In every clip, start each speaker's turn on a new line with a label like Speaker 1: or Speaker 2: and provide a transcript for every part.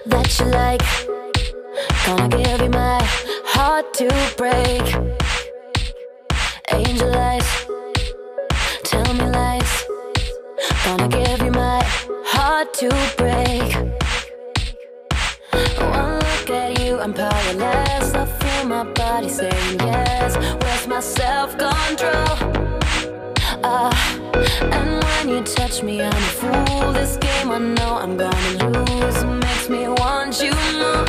Speaker 1: that you like. Gonna give you my heart to break. Angel eyes, tell me lies. Gonna give you my heart to break. One look at you, I'm powerless. I feel my body saying yes. Where's my self-control? And when you touch me, I'm a fool. This game I know I'm gonna lose. Makes me want you more.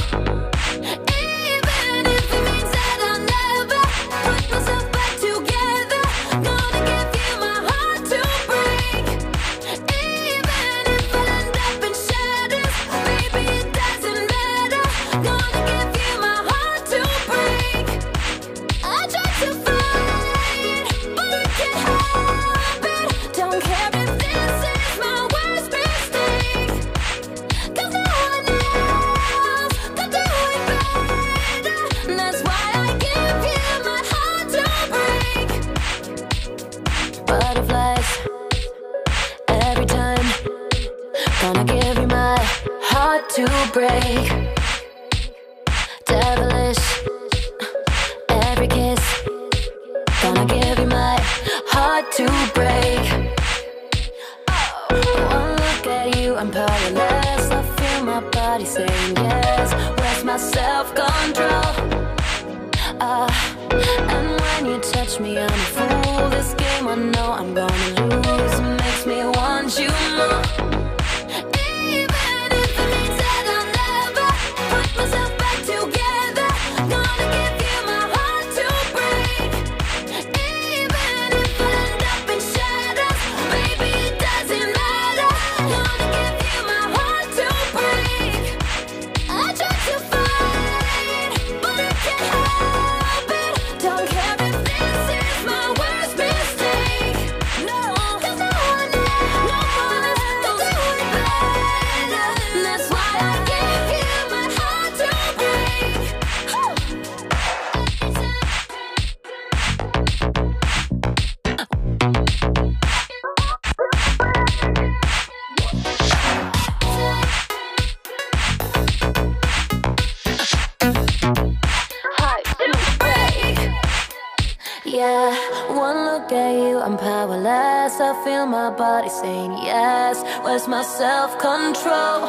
Speaker 1: Even if it means that I'll never put myself back together. Gonna give you my heart to break. Even if I end up in shadows, baby, it doesn't matter. Gonna give you my heart to break. I try to fight, but I can't help it. Don't care if this is my worst mistake. 'Cause no one else could do it better. And that's why I give you my heart to break. Butterflies every time. Gonna give you my heart to break. Devilish every kiss. Gonna give you my heart to break. One look at you, I'm powerless. I feel my body saying yes. Where's my self-control? And when you touch me, I'm a fool. This game I know I'm gonna lose. Makes me want you more. Even if it means that I'll never put myself back together. Gonna give you my heart to break. Even if I end up in shadows, baby, it doesn't matter. Gonna give you my heart to break. I try to fight, but I can't help it. Don't care if this is my worst mistake. No, 'cause no one else can do it better. And that's why I give you my heart to break. Heart to break. Yeah, one look at you, I'm powerless. I feel my body saying yes. Where's my self-control?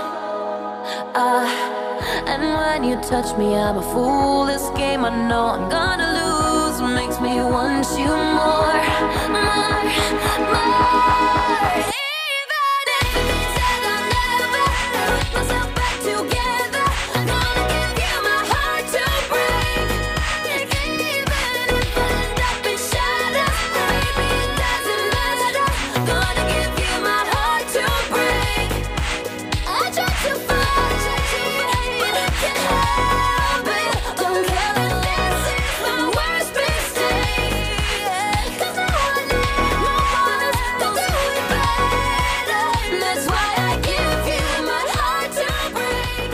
Speaker 1: And when you touch me, I'm a fool. This game I know I'm gonna lose. Makes me want you more, more, more. Even if it means that I'll never put myself back together. Gonna give you my heart to break. Even if I end up in shadows, baby, it doesn't matter. Gonna give you my heart to break. I try to fight, but I can't help it. Don't care if this is my worst mistake. 'Cause no one else can do it better. And that's why I give you my heart to break.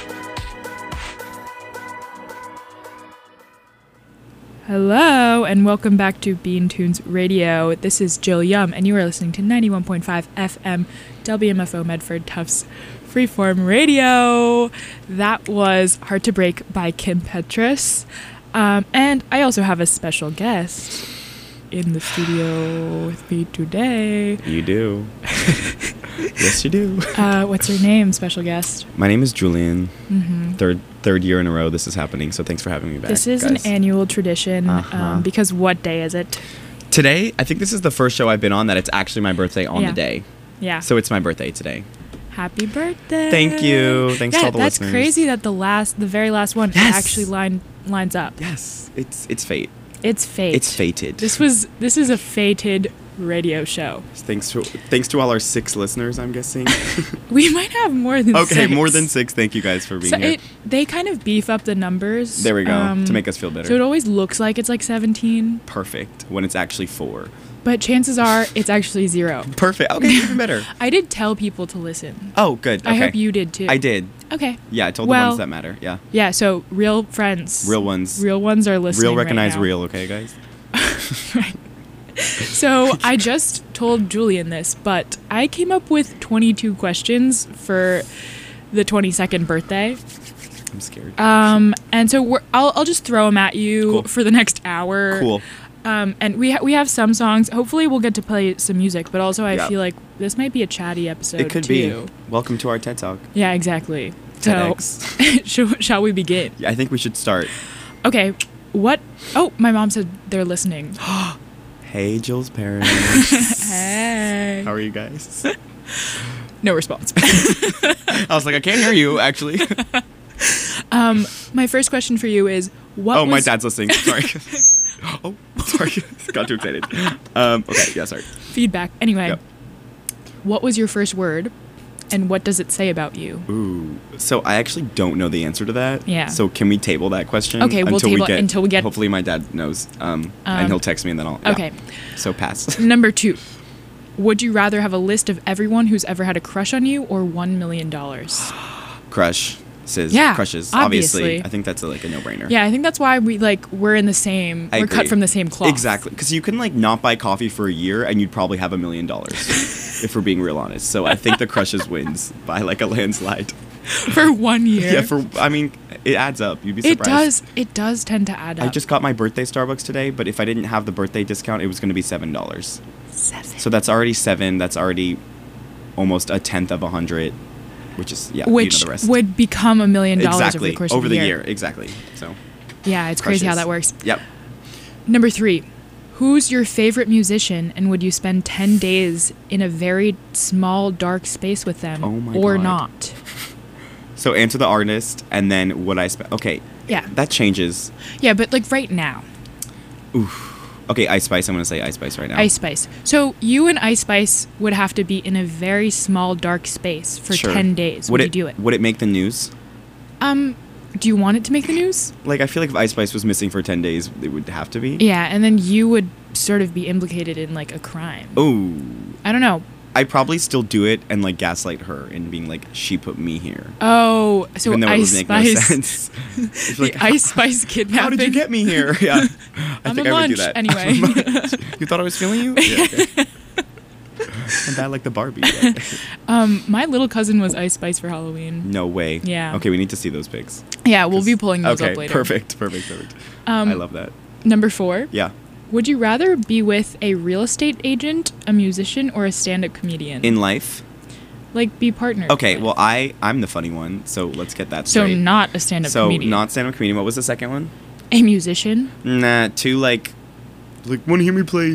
Speaker 2: Hello, and welcome back to Bean Tunes Radio. This is Jill Yum, and you are listening to 91.5 FM WMFO Medford Tufts Freeform Radio. That was Hard to Break by Kim Petras. And I also have a special guest in the studio with me today.
Speaker 3: You do. Yes, you do.
Speaker 2: What's your name, special guest?
Speaker 3: My name is Julian. Third year in a row this is happening, so thanks for having me back.
Speaker 2: This is
Speaker 3: guys.
Speaker 2: an annual tradition, because what day is it?
Speaker 3: Today, I think this is the first show I've been on that it's actually my birthday on the day.
Speaker 2: Yeah.
Speaker 3: So it's my birthday today.
Speaker 2: Happy birthday.
Speaker 3: Thank you. Thanks to all the
Speaker 2: that's
Speaker 3: listeners.
Speaker 2: Crazy that the very last one
Speaker 3: Yes.
Speaker 2: actually lines up.
Speaker 3: Yes. It's fate.
Speaker 2: It's fate.
Speaker 3: It's fated.
Speaker 2: This is a fated radio show.
Speaker 3: Thanks to all our 6 listeners, I'm guessing.
Speaker 2: We might have more than 6.
Speaker 3: Okay, more than 6. Thank you guys for being here.
Speaker 2: They kind of beef up the numbers.
Speaker 3: There we go, to make us feel better.
Speaker 2: So it always looks like it's like 17.
Speaker 3: Perfect, when it's actually 4.
Speaker 2: But chances are it's actually 0.
Speaker 3: Perfect. Okay, even better.
Speaker 2: I did tell people to listen.
Speaker 3: Oh, good. Okay.
Speaker 2: I hope you did too.
Speaker 3: I did.
Speaker 2: Okay.
Speaker 3: Yeah, I told the ones that matter. Yeah.
Speaker 2: Yeah, so real friends.
Speaker 3: Real ones.
Speaker 2: Real ones are listening.
Speaker 3: Real recognize
Speaker 2: right now.
Speaker 3: real, okay, guys?
Speaker 2: Right. So I just told Julian this, but I came up with 22 questions for the 22nd birthday.
Speaker 3: I'm scared.
Speaker 2: And so I'll just throw them at you
Speaker 3: Cool.
Speaker 2: for the next hour.
Speaker 3: Cool.
Speaker 2: And we have some songs. Hopefully we'll get to play some music, but also I
Speaker 3: Yeah.
Speaker 2: feel like this might be a chatty episode
Speaker 3: It could
Speaker 2: too.
Speaker 3: be. Welcome to our TED Talk.
Speaker 2: Yeah, exactly. So
Speaker 3: TEDx.
Speaker 2: shall we begin?
Speaker 3: Yeah, I think we should start.
Speaker 2: Okay. What? Oh, my mom said they're listening.
Speaker 3: Hey, Jill's parents.
Speaker 2: Hey.
Speaker 3: How are you guys?
Speaker 2: No response.
Speaker 3: I was like, I can't hear you, actually.
Speaker 2: My first question for you is what
Speaker 3: Oh, my
Speaker 2: was
Speaker 3: dad's listening. Sorry. Oh, sorry. Got too excited. Okay, yeah, sorry.
Speaker 2: feedback. Anyway,
Speaker 3: Yep.
Speaker 2: what was your first word and what does it say about you?
Speaker 3: Ooh. So I actually don't know the answer to that.
Speaker 2: Yeah.
Speaker 3: So can we table that question?
Speaker 2: Okay, we'll table it until we get-
Speaker 3: Hopefully my dad knows. And he'll text me and then I'll. Yeah.
Speaker 2: Okay.
Speaker 3: So pass.
Speaker 2: Number 2. Would you rather have a list of everyone who's ever had a crush on you or $1 million?
Speaker 3: Crush. Sis.
Speaker 2: Yeah,
Speaker 3: Crushes.
Speaker 2: obviously.
Speaker 3: I think that's like a no-brainer.
Speaker 2: Yeah, I think that's why we're in the same.
Speaker 3: I
Speaker 2: We're
Speaker 3: agree.
Speaker 2: cut from the same cloth.
Speaker 3: Exactly. Because you can like not buy coffee for a year and you'd probably have $1 million. If we're being real honest. So I think the crushes wins by like a landslide.
Speaker 2: For 1 year.
Speaker 3: Yeah, I mean, it adds up. You'd be surprised.
Speaker 2: It does tend to add up.
Speaker 3: I just got my birthday Starbucks today, but if I didn't have the birthday discount, it was going to be $7.
Speaker 2: 7.
Speaker 3: So that's already 7. That's already almost a tenth of 100, which is you know
Speaker 2: Which
Speaker 3: the rest.
Speaker 2: would become $1 million
Speaker 3: exactly
Speaker 2: over the course
Speaker 3: over
Speaker 2: of
Speaker 3: the
Speaker 2: the
Speaker 3: year. Exactly. So
Speaker 2: Yeah, it's crazy how
Speaker 3: crushes.
Speaker 2: that works.
Speaker 3: Yep.
Speaker 2: Number 3. Who's your favorite musician and would you spend 10 days in a very small dark space with them
Speaker 3: Oh my
Speaker 2: or
Speaker 3: God.
Speaker 2: not?
Speaker 3: So answer the artist, and then what I spent. Okay,
Speaker 2: Yeah.
Speaker 3: that changes.
Speaker 2: Yeah, but like right now.
Speaker 3: Okay, Ice Spice. I'm gonna say Ice Spice right now.
Speaker 2: Ice Spice. So you and Ice Spice would have to be in a very small dark space for
Speaker 3: Sure.
Speaker 2: 10 days. Would you do it?
Speaker 3: Would it make the news?
Speaker 2: Do you want it to make the news?
Speaker 3: Like, I feel like if Ice Spice was missing for 10 days, it would have to be.
Speaker 2: Yeah, and then you would sort of be implicated in like a crime.
Speaker 3: Ooh.
Speaker 2: I don't know.
Speaker 3: I'd probably still do it and like gaslight her and being like, she put me here.
Speaker 2: Oh, so
Speaker 3: Even though it
Speaker 2: Ice
Speaker 3: would make no
Speaker 2: Spice.
Speaker 3: sense. It's
Speaker 2: The
Speaker 3: like,
Speaker 2: Ice Spice kidnapping.
Speaker 3: how did you get me here? Yeah.
Speaker 2: I'm
Speaker 3: think
Speaker 2: on
Speaker 3: I would do
Speaker 2: lunch,
Speaker 3: that.
Speaker 2: anyway.
Speaker 3: You thought I was feeling you? Yeah, okay. And I like the Barbie. Yeah.
Speaker 2: My little cousin was Ice Spice for Halloween.
Speaker 3: No way.
Speaker 2: Yeah.
Speaker 3: Okay, we need to see those pics.
Speaker 2: Yeah, we'll be pulling those
Speaker 3: Okay,
Speaker 2: up later.
Speaker 3: perfect. I love that.
Speaker 2: Number 4.
Speaker 3: Yeah.
Speaker 2: Would you rather be with a real estate agent, a musician, or a stand-up comedian?
Speaker 3: In life.
Speaker 2: Like, be partners.
Speaker 3: Okay,
Speaker 2: with.
Speaker 3: well, I'm the funny one, so let's get that
Speaker 2: So
Speaker 3: straight.
Speaker 2: not a stand-up
Speaker 3: So
Speaker 2: comedian.
Speaker 3: not stand-up comedian. What was the second one?
Speaker 2: A musician?
Speaker 3: Nah, two like want to hear me play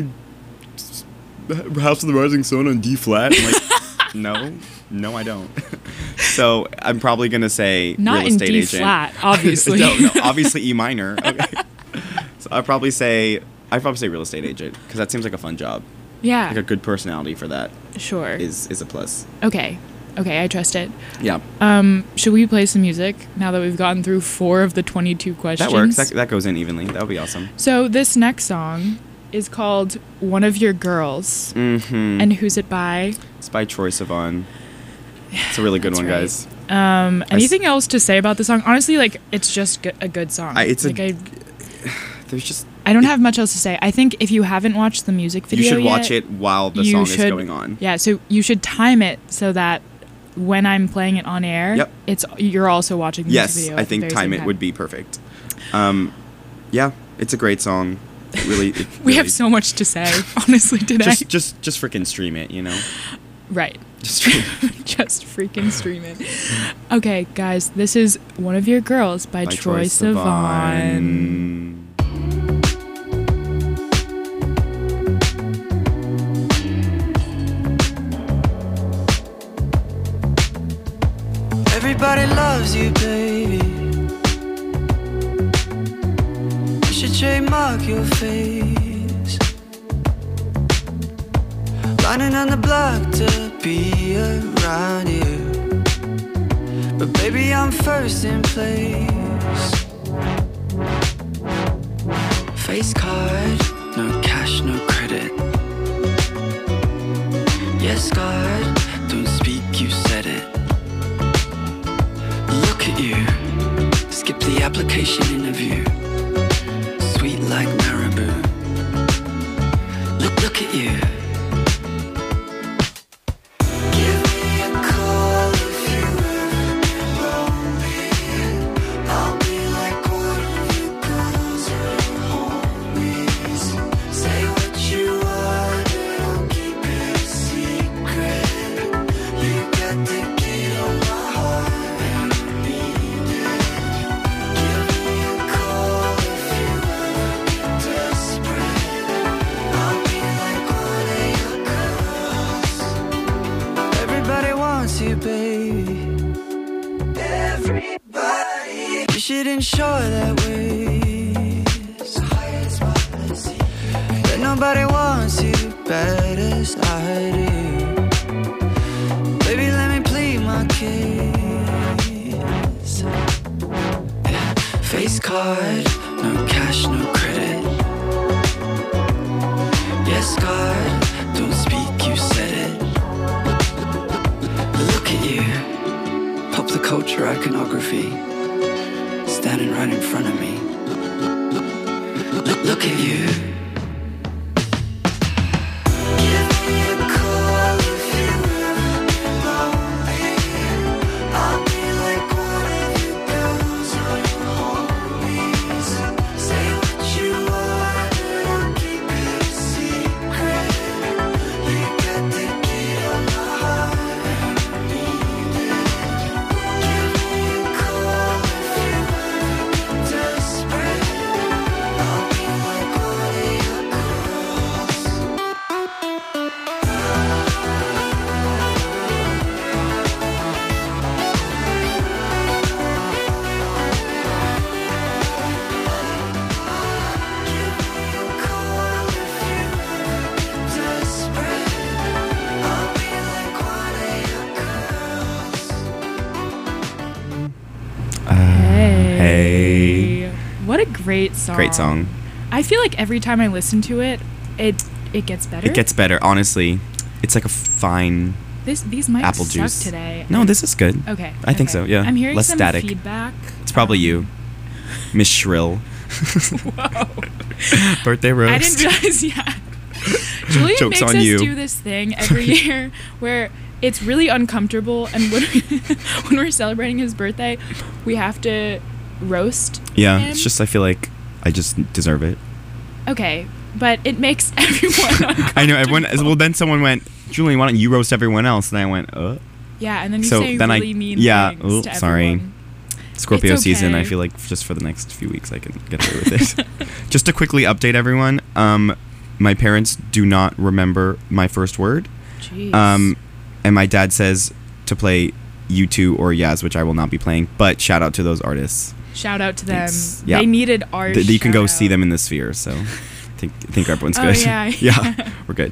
Speaker 3: House of the Rising Sun on D flat? I'm like, no, I don't. So I'm probably gonna say
Speaker 2: Not
Speaker 3: real
Speaker 2: in
Speaker 3: estate
Speaker 2: D
Speaker 3: agent.
Speaker 2: flat, obviously.
Speaker 3: no, obviously E minor. Okay. So I'd probably say real estate agent because that seems like a fun job.
Speaker 2: Yeah.
Speaker 3: Like a good personality for that
Speaker 2: Sure.
Speaker 3: is a plus.
Speaker 2: Okay, I trust it.
Speaker 3: Yeah,
Speaker 2: Should we play some music now that we've gotten through 4 of the 22 questions?
Speaker 3: that works. That goes in evenly. That would be awesome.
Speaker 2: So this next song is called One of Your Girls.
Speaker 3: Mm-hmm.
Speaker 2: And who's it by?
Speaker 3: It's by Troye Sivan. It's a really good
Speaker 2: That's
Speaker 3: one,
Speaker 2: right.
Speaker 3: guys.
Speaker 2: Anything else to say about the song? Honestly, like, it's just a good song.
Speaker 3: There's just
Speaker 2: I don't have much else to say. I think if you haven't watched the music video
Speaker 3: you should
Speaker 2: yet,
Speaker 3: watch it while the
Speaker 2: you
Speaker 3: song
Speaker 2: should-
Speaker 3: is going on.
Speaker 2: Yeah, so you should time it so that when I'm playing it on air,
Speaker 3: Yep.
Speaker 2: you're also watching the
Speaker 3: Yes,
Speaker 2: music video.
Speaker 3: I
Speaker 2: at the
Speaker 3: think
Speaker 2: very
Speaker 3: time
Speaker 2: same
Speaker 3: it would be perfect. Yeah, it's a great song. Really,
Speaker 2: We have so much to say, honestly, today.
Speaker 3: just freaking stream it, you know.
Speaker 2: Right.
Speaker 3: Just stream it.
Speaker 2: Just freaking stream it. Okay, guys, this is One of Your Girls by Troye Sivan.
Speaker 4: Everybody loves you, baby. You should trademark your face. Lining on the block to be around you. But baby, I'm first in place. Face card, no cash, no credit. Yes, God, don't speak, you said it. Look at you, skip the application interview. Sweet like Marabou. Look at you. Give me a call if you ever she didn't show it that way. But nobody wants you bad as I do. Baby, let me plead my case. Face card, no cash, no credit. Yes, God, don't speak, you said it. But look at you, pop the culture iconography, standing right in front of me. Look at you. Give me a call if you ever lonely. I'll be like one of you girls or your homies. Say what you want, but I'll keep it a secret. You got the key to my heart, I need it. Give me a call if you ever get desperate. I'll be like one of your girls. Give me a call if you ever get desperate. I'll be like one of your girls.
Speaker 2: Hey. What a great song.
Speaker 3: Great song.
Speaker 2: I feel like every time I listen to it, it gets better.
Speaker 3: It gets better, honestly. It's like a fine
Speaker 2: These mics
Speaker 3: apple
Speaker 2: suck
Speaker 3: juice.
Speaker 2: today.
Speaker 3: No, this is good.
Speaker 2: Okay.
Speaker 3: I think so, yeah.
Speaker 2: I'm hearing
Speaker 3: Less
Speaker 2: some
Speaker 3: static.
Speaker 2: feedback.
Speaker 3: It's probably you, Miss Shrill.
Speaker 2: Whoa.
Speaker 3: Birthday roast.
Speaker 2: I didn't realize, yeah. Julian
Speaker 3: Joke's
Speaker 2: makes
Speaker 3: on
Speaker 2: us
Speaker 3: you.
Speaker 2: do this thing every year where it's really uncomfortable, and when we're celebrating his birthday, we have to roast
Speaker 3: Yeah,
Speaker 2: him.
Speaker 3: it's just I feel like I just deserve it.
Speaker 2: Okay, but it makes everyone uncomfortable.
Speaker 3: I know everyone. Well, then someone went, Julian, why don't you roast everyone else? And I went,
Speaker 2: Yeah, and then you
Speaker 3: So
Speaker 2: say
Speaker 3: then
Speaker 2: really mean
Speaker 3: yeah,
Speaker 2: things
Speaker 3: oops,
Speaker 2: to
Speaker 3: sorry.
Speaker 2: everyone.
Speaker 3: Scorpio
Speaker 2: It's
Speaker 3: season. I
Speaker 2: okay.
Speaker 3: feel like just for the next few weeks I can get away with it. Just to quickly update everyone, my parents do not remember my first word.
Speaker 2: Jeez.
Speaker 3: And my dad says to play U2 or Yaz, which I will not be playing. But shout out to those artists.
Speaker 2: Shout out to them.
Speaker 3: Thanks. Yeah.
Speaker 2: They needed art.
Speaker 3: You can go
Speaker 2: shout
Speaker 3: see
Speaker 2: out.
Speaker 3: them in the Sphere. So I think everyone's
Speaker 2: Oh,
Speaker 3: good.
Speaker 2: yeah.
Speaker 3: Yeah, we're good.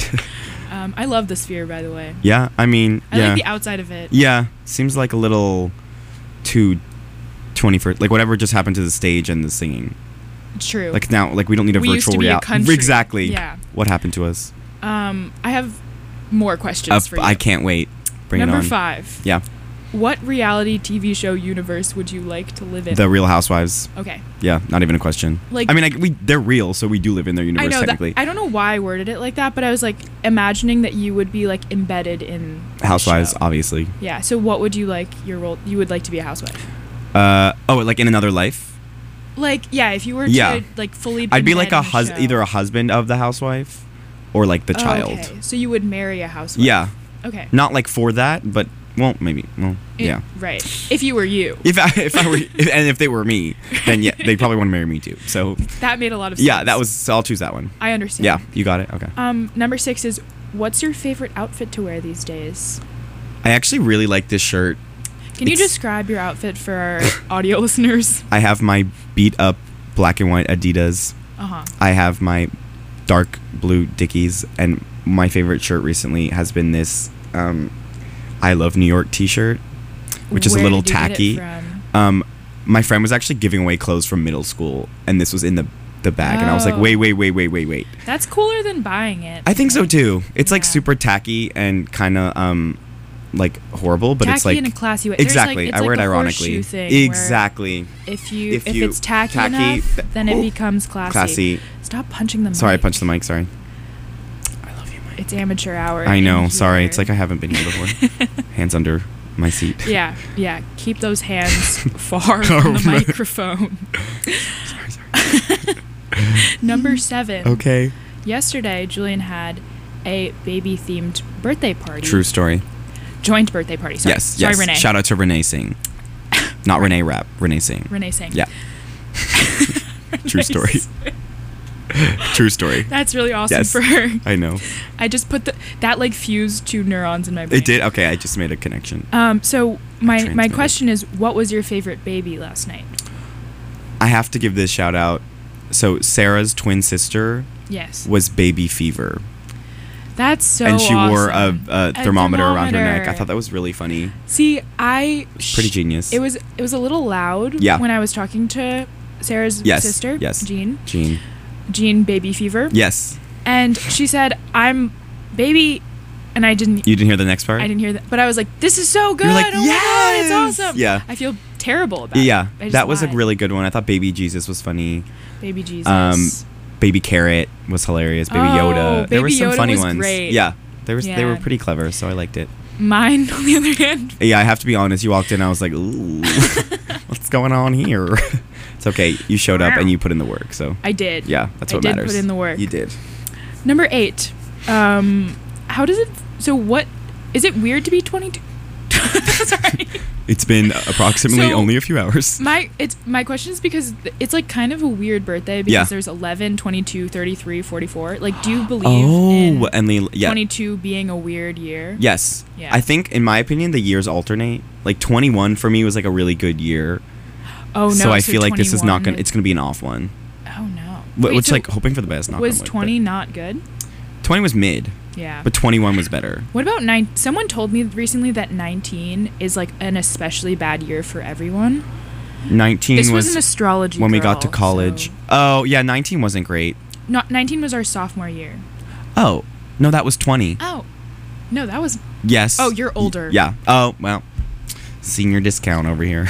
Speaker 2: I love the Sphere, by the way.
Speaker 3: Yeah, I mean,
Speaker 2: I
Speaker 3: yeah.
Speaker 2: like the outside of it.
Speaker 3: Yeah, seems like a little too 21st. Like whatever just happened to the stage and the singing.
Speaker 2: True.
Speaker 3: Like now, like we don't need a
Speaker 2: We used
Speaker 3: virtual
Speaker 2: to be a
Speaker 3: reality.
Speaker 2: country.
Speaker 3: Exactly.
Speaker 2: Yeah.
Speaker 3: What happened to us?
Speaker 2: I have more questions for you.
Speaker 3: I can't wait. Bring
Speaker 2: Number
Speaker 3: it on.
Speaker 2: 5.
Speaker 3: Yeah,
Speaker 2: What reality TV show universe would you like to live in?
Speaker 3: The Real Housewives.
Speaker 2: Okay.
Speaker 3: Yeah, not even a question.
Speaker 2: Like-
Speaker 3: I mean, they're real, so we do live in their
Speaker 2: I
Speaker 3: universe
Speaker 2: know that.
Speaker 3: technically.
Speaker 2: I don't know why I worded it like that, but I was like imagining that you would be like embedded in the
Speaker 3: Housewives,
Speaker 2: show.
Speaker 3: obviously.
Speaker 2: Yeah. So what would you like your role? You would like to be a housewife.
Speaker 3: Like in another life,
Speaker 2: Like yeah, if you were
Speaker 3: Yeah.
Speaker 2: to like fully.
Speaker 3: I'd be like
Speaker 2: embed in the show.
Speaker 3: either a husband of the housewife, or like the
Speaker 2: Oh,
Speaker 3: child.
Speaker 2: Okay. So you would marry a housewife.
Speaker 3: Yeah,
Speaker 2: Okay.
Speaker 3: not like for that, but well, maybe. Well, yeah.
Speaker 2: Right. If you were you,
Speaker 3: If I were, and if they were me, then yeah, they probably want to marry me too. So
Speaker 2: that made a lot of sense.
Speaker 3: yeah, so I'll choose that one.
Speaker 2: I understand.
Speaker 3: Yeah, you got it. Okay.
Speaker 2: Number 6 is, what's your favorite outfit to wear these days?
Speaker 3: I actually really like this shirt.
Speaker 2: Can you
Speaker 3: It's-
Speaker 2: describe your outfit for our audio listeners?
Speaker 3: I have my beat up black and white Adidas.
Speaker 2: Uh-huh.
Speaker 3: I have my dark blue Dickies, and my favorite shirt recently has been this I Love New York t-shirt, which is a
Speaker 2: Where
Speaker 3: little
Speaker 2: did you get it
Speaker 3: tacky.
Speaker 2: from?
Speaker 3: My friend was actually giving away clothes from middle school, and this was in the bag, and I was like,
Speaker 2: Oh.
Speaker 3: wait.
Speaker 2: That's cooler than buying it.
Speaker 3: I think so too. It's like
Speaker 2: Yeah.
Speaker 3: super tacky and kind of like horrible, but
Speaker 2: tacky
Speaker 3: it's like
Speaker 2: in a classy way. There's,
Speaker 3: exactly.
Speaker 2: Like, it's
Speaker 3: I wear
Speaker 2: like
Speaker 3: it
Speaker 2: the
Speaker 3: ironically.
Speaker 2: horseshoe thing where
Speaker 3: Exactly.
Speaker 2: If
Speaker 3: If
Speaker 2: if
Speaker 3: you
Speaker 2: it's tacky
Speaker 3: tacky,
Speaker 2: enough, then it
Speaker 3: oh,
Speaker 2: becomes classy.
Speaker 3: Classy.
Speaker 2: Stop punching the mic.
Speaker 3: Sorry, I punched the mic. Sorry. I love you, Mike.
Speaker 2: It's amateur hour.
Speaker 3: I know.
Speaker 2: in
Speaker 3: Sorry.
Speaker 2: here.
Speaker 3: It's like I haven't been here before. Hands under my seat.
Speaker 2: Yeah. Keep those hands far from the
Speaker 3: Sorry.
Speaker 2: microphone.
Speaker 3: Sorry.
Speaker 2: Number 7.
Speaker 3: Okay.
Speaker 2: Yesterday, Julian had a baby-themed birthday party.
Speaker 3: True story.
Speaker 2: Joint birthday party. Sorry.
Speaker 3: Yes.
Speaker 2: Sorry,
Speaker 3: Yes.
Speaker 2: Renee.
Speaker 3: Shout out to Renee Singh. Not Renee Rapp. Renee Singh.
Speaker 2: Renee Singh.
Speaker 3: Yeah. True story. True story.
Speaker 2: That's really awesome
Speaker 3: Yes.
Speaker 2: for her.
Speaker 3: I know.
Speaker 2: I just put that like fused 2 neurons in my brain.
Speaker 3: It did. Okay. I just made a connection.
Speaker 2: So my
Speaker 3: Transmitted.
Speaker 2: question is, what was your favorite baby last night?
Speaker 3: I have to give this shout out. So Sarah's twin sister
Speaker 2: Yes.
Speaker 3: was Baby Fever.
Speaker 2: That's so
Speaker 3: And she wore
Speaker 2: awesome.
Speaker 3: a thermometer around her neck. I
Speaker 2: thermometer.
Speaker 3: thought that was really funny.
Speaker 2: See,
Speaker 3: Pretty genius.
Speaker 2: It was a little loud
Speaker 3: Yeah.
Speaker 2: when I was talking to Sarah's
Speaker 3: Yes,
Speaker 2: sister,
Speaker 3: yes.
Speaker 2: Jean
Speaker 3: Jean.
Speaker 2: Baby Fever.
Speaker 3: Yes.
Speaker 2: And she said, "I'm baby," and I didn't.
Speaker 3: You didn't hear the next part?
Speaker 2: I didn't hear that, but I was like, "This is so good!
Speaker 3: You're like,
Speaker 2: oh my god, it's
Speaker 3: "Yes!"
Speaker 2: awesome!"
Speaker 3: Yeah.
Speaker 2: I feel terrible about
Speaker 3: Yeah.
Speaker 2: it. I just
Speaker 3: That was a
Speaker 2: lied.
Speaker 3: really good one. I thought Baby Jesus was funny.
Speaker 2: Baby Jesus.
Speaker 3: Baby Carrot was hilarious. Baby
Speaker 2: Oh,
Speaker 3: Yoda. There were
Speaker 2: Baby
Speaker 3: some
Speaker 2: Yoda
Speaker 3: funny
Speaker 2: was
Speaker 3: ones.
Speaker 2: great.
Speaker 3: Yeah. They were
Speaker 2: Yeah.
Speaker 3: pretty clever, so I liked it.
Speaker 2: Mine, on the other hand,
Speaker 3: Yeah, I have to be honest. You walked in, I was like, ooh, what's going on here? It's okay. You showed up and you put in the work, so
Speaker 2: I did.
Speaker 3: yeah, that's what
Speaker 2: I did
Speaker 3: matters.
Speaker 2: put in the work.
Speaker 3: You did.
Speaker 2: Number 8. How does it? So what? Is it weird to be 22? Sorry.
Speaker 3: It's been approximately
Speaker 2: So-
Speaker 3: only a few hours.
Speaker 2: My question is because it's like kind of a weird birthday because
Speaker 3: Yeah.
Speaker 2: there's 11, 22, 33, 44. Like, do you believe
Speaker 3: Oh,
Speaker 2: in
Speaker 3: and the yeah.
Speaker 2: 22 being a weird year?
Speaker 3: Yes.
Speaker 2: Yeah.
Speaker 3: I think, in my opinion, the years alternate. Like 21 for me was like a really good year.
Speaker 2: Oh no.
Speaker 3: so I feel like this is not
Speaker 2: 21
Speaker 3: gonna. It's gonna be an off one.
Speaker 2: Oh no.
Speaker 3: Which
Speaker 2: so
Speaker 3: like hoping for the best. Not
Speaker 2: was
Speaker 3: gonna work,
Speaker 2: 20 not good?
Speaker 3: but 20 was mid,
Speaker 2: Yeah.
Speaker 3: but 21 was better.
Speaker 2: What about someone told me recently that 19 is like an especially bad year for everyone.
Speaker 3: 19
Speaker 2: This was
Speaker 3: was
Speaker 2: an astrology
Speaker 3: when we got to
Speaker 2: girl,
Speaker 3: college.
Speaker 2: so-
Speaker 3: Oh yeah, 19 wasn't great.
Speaker 2: Not 19 was our sophomore year.
Speaker 3: Oh no, that was 20.
Speaker 2: Oh. No, that was
Speaker 3: Yes.
Speaker 2: Oh, you're older.
Speaker 3: Yeah. Oh well, senior discount over here.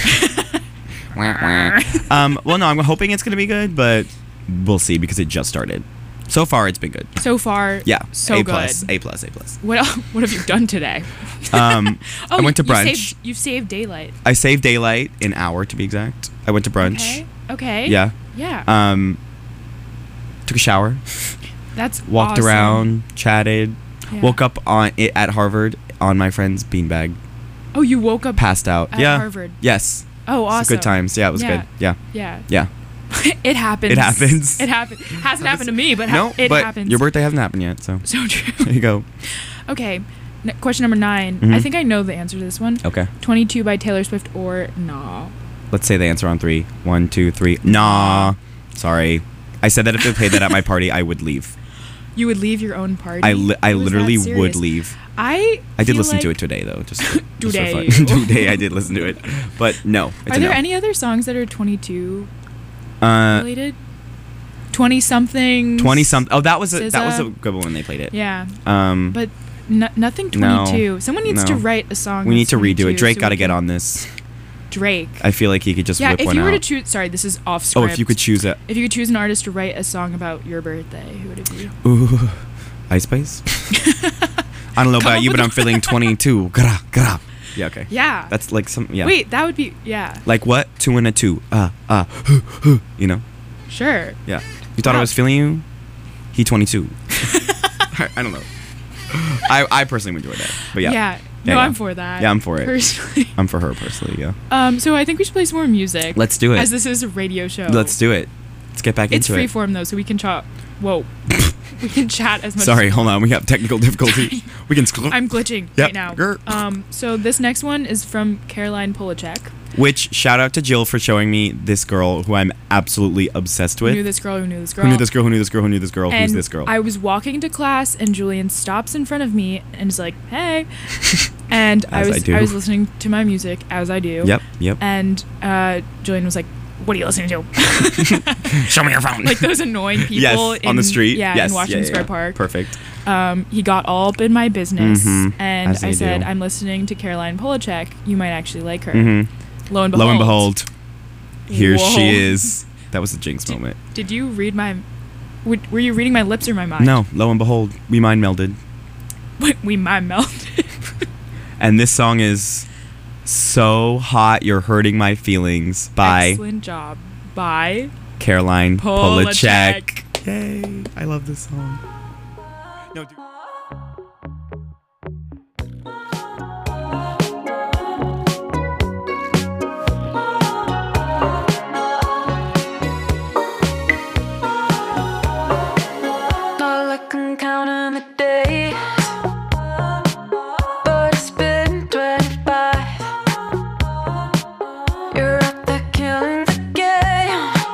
Speaker 3: Well, no, I'm hoping it's gonna be good, but we'll see because it just started. So far, it's been good.
Speaker 2: so far.
Speaker 3: Yeah.
Speaker 2: So
Speaker 3: A
Speaker 2: good.
Speaker 3: plus. A plus. A plus.
Speaker 2: What have you done today?
Speaker 3: I went to brunch.
Speaker 2: You've saved daylight.
Speaker 3: I saved daylight an hour to be exact. I went to brunch.
Speaker 2: Okay.
Speaker 3: Yeah.
Speaker 2: Yeah.
Speaker 3: Took a shower.
Speaker 2: That's
Speaker 3: Walked
Speaker 2: awesome.
Speaker 3: around. Chatted.
Speaker 2: Yeah.
Speaker 3: Woke up at Harvard on my friend's beanbag.
Speaker 2: Oh, you woke up.
Speaker 3: Passed out.
Speaker 2: At
Speaker 3: yeah.
Speaker 2: Harvard.
Speaker 3: Yes.
Speaker 2: Oh, awesome.
Speaker 3: Some good times. Yeah, it was
Speaker 2: Yeah.
Speaker 3: good. Yeah.
Speaker 2: Yeah.
Speaker 3: Yeah.
Speaker 2: It happens.
Speaker 3: It happens.
Speaker 2: It happens. Hasn't happened to me, but
Speaker 3: No,
Speaker 2: it
Speaker 3: but
Speaker 2: happens.
Speaker 3: your birthday hasn't happened yet, so
Speaker 2: So true.
Speaker 3: there you go.
Speaker 2: Okay. Question number 9.
Speaker 3: Mhm.
Speaker 2: I think I know the answer to this one.
Speaker 3: Okay.
Speaker 2: 22 by Taylor Swift or Nah.
Speaker 3: Let's say the answer on 3. 1, 2, 3. Nah. Sorry. I said that if they played that at my party, I would leave.
Speaker 2: You would leave your own party.
Speaker 3: I
Speaker 2: It was
Speaker 3: literally
Speaker 2: that
Speaker 3: would
Speaker 2: serious.
Speaker 3: leave.
Speaker 2: I
Speaker 3: I did
Speaker 2: feel
Speaker 3: listen to
Speaker 2: like-
Speaker 3: it today, though. Just for
Speaker 2: Today.
Speaker 3: fun. Today, I did listen to it. But no. It's
Speaker 2: Are
Speaker 3: a
Speaker 2: there
Speaker 3: no.
Speaker 2: any other songs that are 22
Speaker 3: Uh,
Speaker 2: related? 20 something.
Speaker 3: 20 something. Oh, that was a
Speaker 2: SZA.
Speaker 3: good one when they played it.
Speaker 2: Yeah,
Speaker 3: Um,
Speaker 2: but nothing
Speaker 3: No.
Speaker 2: 22. Someone needs to
Speaker 3: No.
Speaker 2: write a song.
Speaker 3: we need
Speaker 2: that's
Speaker 3: to redo
Speaker 2: 22
Speaker 3: it. Drake
Speaker 2: so
Speaker 3: got to
Speaker 2: we
Speaker 3: get
Speaker 2: can-
Speaker 3: on this.
Speaker 2: Drake.
Speaker 3: I feel like he could just
Speaker 2: Yeah,
Speaker 3: whip
Speaker 2: if
Speaker 3: one
Speaker 2: you were
Speaker 3: out.
Speaker 2: to choose, sorry, this is off
Speaker 3: Oh,
Speaker 2: script.
Speaker 3: if you could choose it.
Speaker 2: If you could choose an artist to write a song about your birthday, who would it be?
Speaker 3: Ooh, Ice Spice. I don't know
Speaker 2: Come
Speaker 3: about
Speaker 2: up
Speaker 3: you,
Speaker 2: with
Speaker 3: but
Speaker 2: a-
Speaker 3: I'm feeling 22. Gra, gra. Yeah, okay.
Speaker 2: Yeah.
Speaker 3: That's like some. Yeah.
Speaker 2: Wait, that would be yeah.
Speaker 3: Like what? 2 and a 2. You know?
Speaker 2: Sure.
Speaker 3: Yeah. You thought I
Speaker 2: Wow.
Speaker 3: was feeling you? He 22. I don't know. I personally would enjoy that. But yeah.
Speaker 2: Yeah.
Speaker 3: Yeah,
Speaker 2: No,
Speaker 3: yeah.
Speaker 2: I'm for that.
Speaker 3: Yeah, I'm for it.
Speaker 2: Personally.
Speaker 3: I'm for her personally, yeah.
Speaker 2: So I think we should play some more music.
Speaker 3: Let's do it.
Speaker 2: As this is a radio show.
Speaker 3: Let's do it. Let's get back
Speaker 2: It's
Speaker 3: into it.
Speaker 2: freeform though, so we can chat. Whoa. We can chat as much.
Speaker 3: Sorry,
Speaker 2: as
Speaker 3: hold on. We have technical difficulty. We can.
Speaker 2: I'm glitching
Speaker 3: Yep.
Speaker 2: right now.
Speaker 3: Grr.
Speaker 2: So this next one is from Caroline Polachek.
Speaker 3: Which shout out to Jill for showing me this girl who I'm absolutely obsessed
Speaker 2: Who
Speaker 3: with.
Speaker 2: knew this girl? Who knew this girl?
Speaker 3: Who knew this girl? Who knew this girl? Who knew this girl?
Speaker 2: And
Speaker 3: Who's this girl?
Speaker 2: I was walking to class, and Julian stops in front of me and is like, "Hey," and I
Speaker 3: As I
Speaker 2: was
Speaker 3: do.
Speaker 2: listening to my music as I do.
Speaker 3: Yep.
Speaker 2: And Julian was like, "What are you listening to?"
Speaker 3: Show me your phone.
Speaker 2: Like those annoying people
Speaker 3: yes, on the street.
Speaker 2: Yeah,
Speaker 3: yes,
Speaker 2: in Washington
Speaker 3: yeah,
Speaker 2: Square
Speaker 3: yeah.
Speaker 2: Park.
Speaker 3: Perfect.
Speaker 2: He got all up in my business,
Speaker 3: Mhm,
Speaker 2: and
Speaker 3: as
Speaker 2: I
Speaker 3: they
Speaker 2: said,
Speaker 3: do.
Speaker 2: "I'm listening to Caroline Polachek. You might actually like her."
Speaker 3: Mhm.
Speaker 2: Lo and behold.
Speaker 3: Lo and behold, here
Speaker 2: Whoa.
Speaker 3: she is. That was a jinx moment.
Speaker 2: Did you read my? Were you reading my lips or my mind?
Speaker 3: No, lo and behold, we mind melded.
Speaker 2: We mind melted.
Speaker 3: And this song is So Hot You're Hurting My Feelings by
Speaker 2: Excellent job. By
Speaker 3: Caroline
Speaker 2: Polachek.
Speaker 3: Polachek. Yay. I love this song. No, dude.
Speaker 1: Not like I'm counting the days, but it's been 25. You're out there killing the game.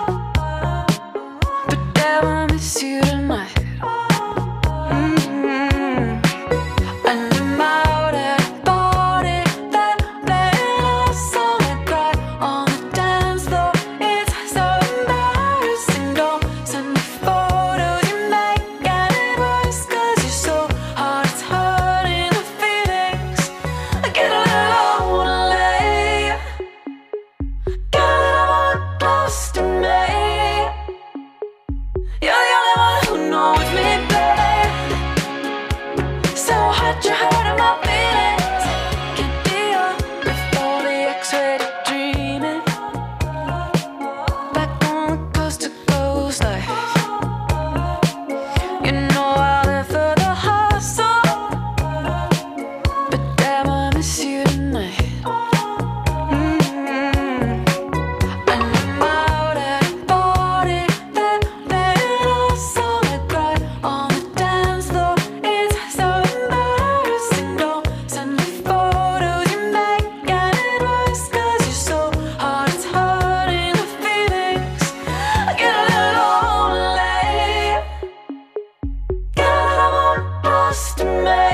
Speaker 1: lost in me.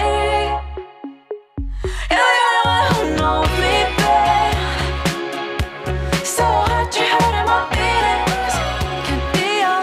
Speaker 1: You're the only one who knows me, babe. So hard you're hurting my feelings. Can't be your.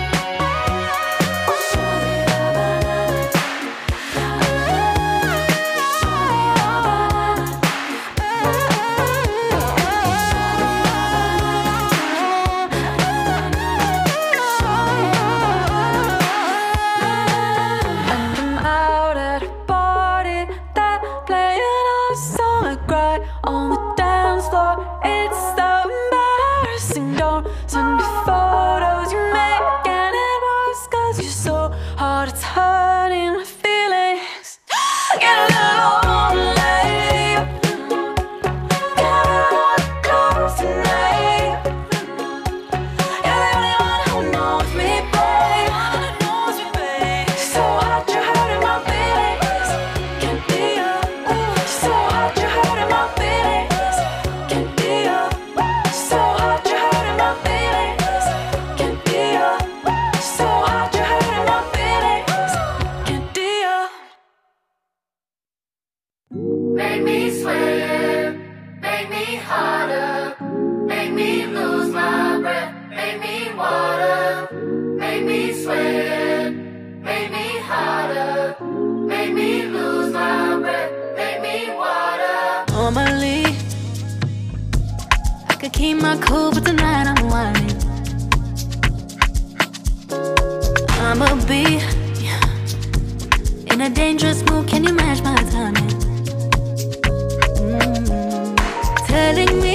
Speaker 1: I'm out at a party that playing our song. I cry on the dance floor. It's so embarrassing. Don't send me photos you make, and it was 'cause you're so hard. It's hurting my feelings. Get a little lonely. Get a little close tonight. You're the only one who knows me, babe. So hard you're hurting my feelings. Can't be you. So hard you're hurting my feelings. Can't be you. So hard you're hurting my feelings. Can't be you. So hard you're hurting my feelings. Can't be you.
Speaker 5: Make me sweat, make me harder, make me lose my breath, make me water, make me sweat, make me harder, make me lose my breath, make me water.
Speaker 1: Normally, I could keep my cool, but tonight I'm whining. I'ma be in a dangerous mood. Can you match my timing? Telling me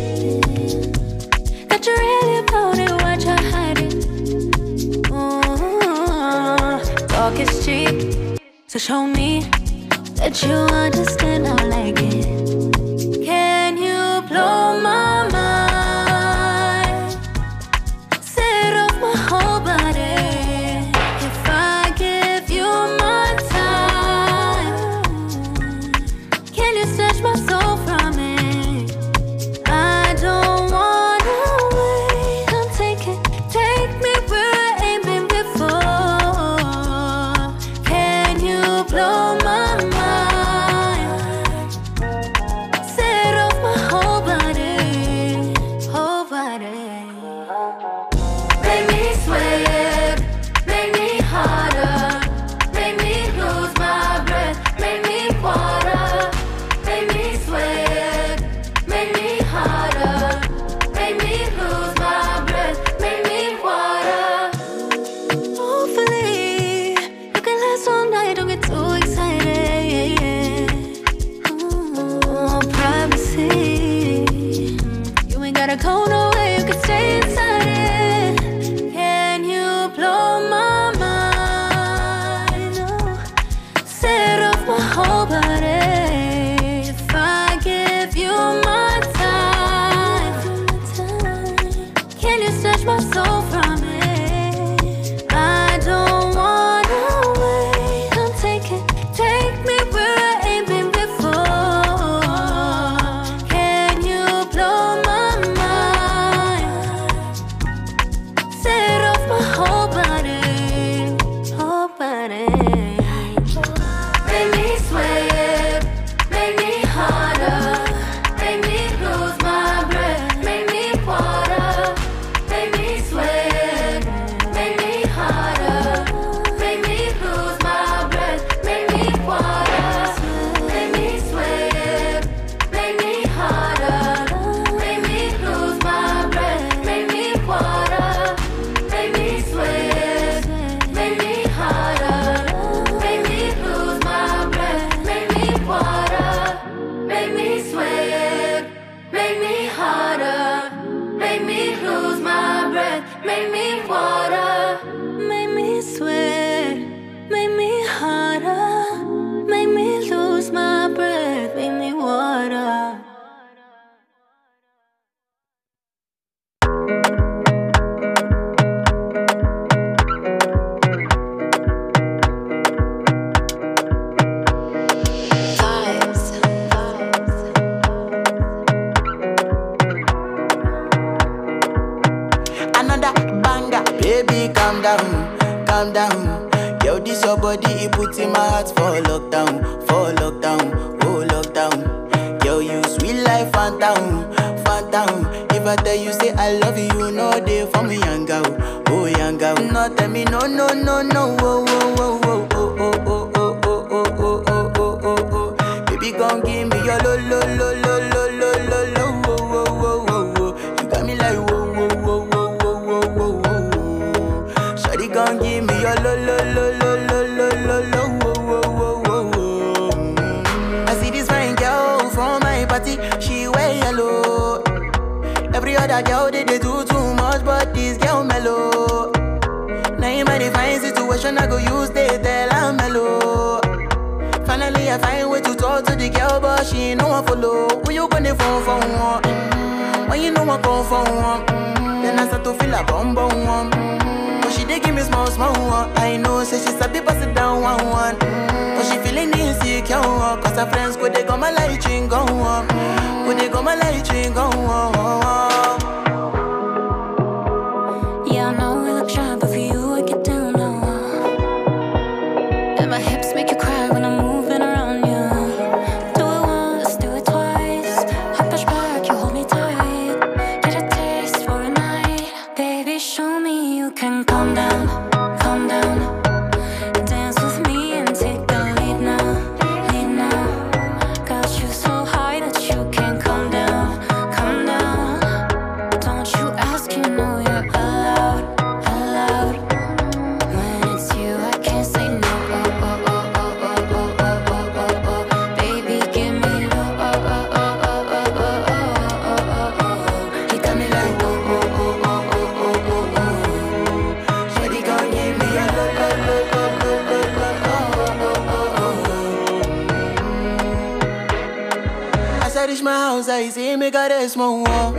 Speaker 1: that you really about it, what you're hiding. Talk is cheap, so show me that you understand how I like it. Can you blow my mind? Set off my whole body. If I give you my time, can you snatch my soul from it? I don't wanna wait. Come take me where I ain't been before. Can you blow my mind? Set off my whole body, whole body.
Speaker 5: Make me sweat, make me harder, make me lose my breath, make me water, make me sweat, make me harder, make me lose my breath, make me water.
Speaker 1: Hopefully, you can last all night. Don't get too excited. Privacy. You ain't gotta go nowhere. You can stay inside it. Can you blow my mind? Set off my whole body. If I give you my time, can you snatch my soul from it? I don't wanna wait. Come take me where I ain't been before. Can you blow my mind? Set off my whole body, whole body.
Speaker 5: Make me sweat, make me harder, make me lose my breath, make me water, make me sweat, make me harder, make me lose my breath, make me water, make me sweat, make me harder, make me lose my breath, make me water, make me sweat, make me harder, make me lose my breath, make me water, make me sweat, make me harder, make me lose my breath, make me water.
Speaker 1: Make me sweat, make me harder, make me lose my breath, make me water.
Speaker 6: Another banger, baby, calm down, calm down. Yo, this this your body, it puts in my heart for lockdown, oh lockdown. Yo, you sweet life, phantom, phantom. If I tell you say I love you, you know they for me, young girl, oh young girl. No, tell me no, no, no, no, oh, oh, oh, oh, oh, oh, oh, oh, oh, oh, oh, oh, oh, oh, oh. Baby, gon' give me your lo, lo, lo, lo, lo, lo, lo, lo, oh, oh, oh, oh, oh. You got me like whoa, whoa, whoa, whoa, whoa, whoa, whoa, whoa. Shawty gon' give me your lo, lo, lo, lo, lo, lo, lo, lo, oh, oh, oh, oh, oh. I see this fine girl from my party, she wear yellow. Every other girl they do too much, but this girl mellow. Now in my divine situation, I go use they tell I'm mellow. Finally I find way to talk to the girl, but she ain't no one follow. Who you gonna phone for one? When you know I come for one, then I start to feel a bum bum one. But she dey give me small small one. I know say she sabi pass it down one one. But she feeling insecure, cause her friends go they go my light ring go on. Go they go my light ring go on.
Speaker 1: Yeah, I know we look shy, but for you I get down low. And my hips make you cry when I'm moving around you. Do it once, do it twice. I push back, you hold me tight. Get a taste for a night. Baby, show me you can calm down, calm down. Dance with me and take the lead now, lead now. Got you so high that you can't come down, come down. Don't you ask, you know you're allowed, allowed. When it's you, I can't say no. Oh, oh, oh, oh, oh, oh, oh, oh, oh, oh. Baby, give me low. Oh, oh, oh, oh, oh, oh, oh, oh, oh, oh. You got me like oh, oh, oh, oh, oh, oh, oh, oh.
Speaker 6: Shawty gon' give me a lo, lo, lo, lo, lo, lo, lo, oh, oh, oh, oh. As I reach my house, I see me got a small wall.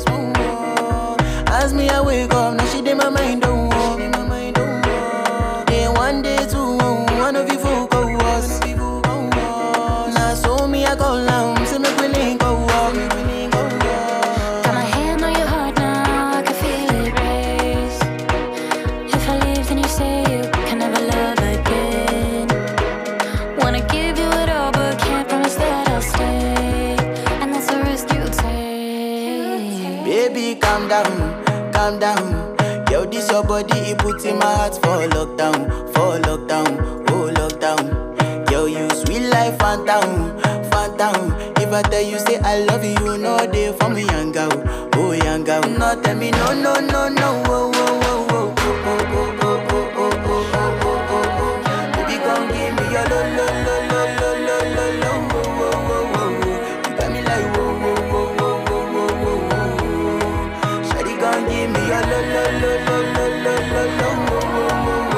Speaker 6: As me I wake up, now she did my mind don't walk. Then one day two, one of you folk go was. Now so me I go down, see me willing go walk.
Speaker 1: Got my hand on your heart now, I can feel it race. If I leave, then you say you can never love again. Wanna give you it all, but can't promise that I'll stay. And that's a risk you take.
Speaker 6: Baby, calm down, calm down. Yo, this your body, it puts in my heart for lockdown, oh lockdown. Yo, you sweet life, phantom, phantom. If I tell you say I love you, you know they for me, young girl, oh young girl. No, tell me no, no, no, no, oh, oh, oh, oh, oh, oh, oh, oh, oh, oh, oh, oh, oh, oh. Baby, gon' give me your lo, lo, lo, lo, lo, lo, lo, lo, oh, oh, oh, oh, oh. You got me like whoa, whoa, whoa, whoa, whoa, whoa, whoa, whoa. Shawty gon' give me your lo, lo, lo, lo, lo, lo, lo, lo, oh, oh, oh, oh, oh.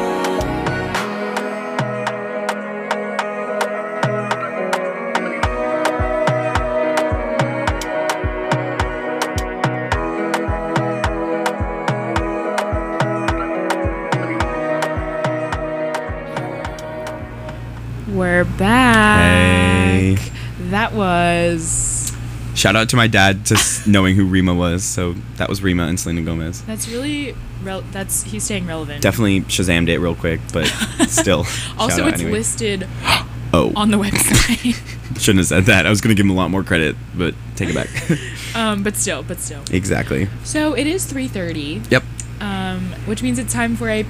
Speaker 2: We're back.
Speaker 3: Hey.
Speaker 2: That was.
Speaker 3: Shout out to my dad just knowing who Rima was. So that was Rima and Selena Gomez.
Speaker 2: That's really. He's staying relevant.
Speaker 3: Definitely Shazammed it real quick, but still.
Speaker 2: Also,
Speaker 3: shout out
Speaker 2: it's
Speaker 3: anyway.
Speaker 2: listed
Speaker 3: Oh,
Speaker 2: on the website.
Speaker 3: shouldn't have said that. I was gonna give him a lot more credit, but take it back.
Speaker 2: But still.
Speaker 3: Exactly.
Speaker 2: So it is 3:30.
Speaker 3: Yep.
Speaker 2: Which means it's time for a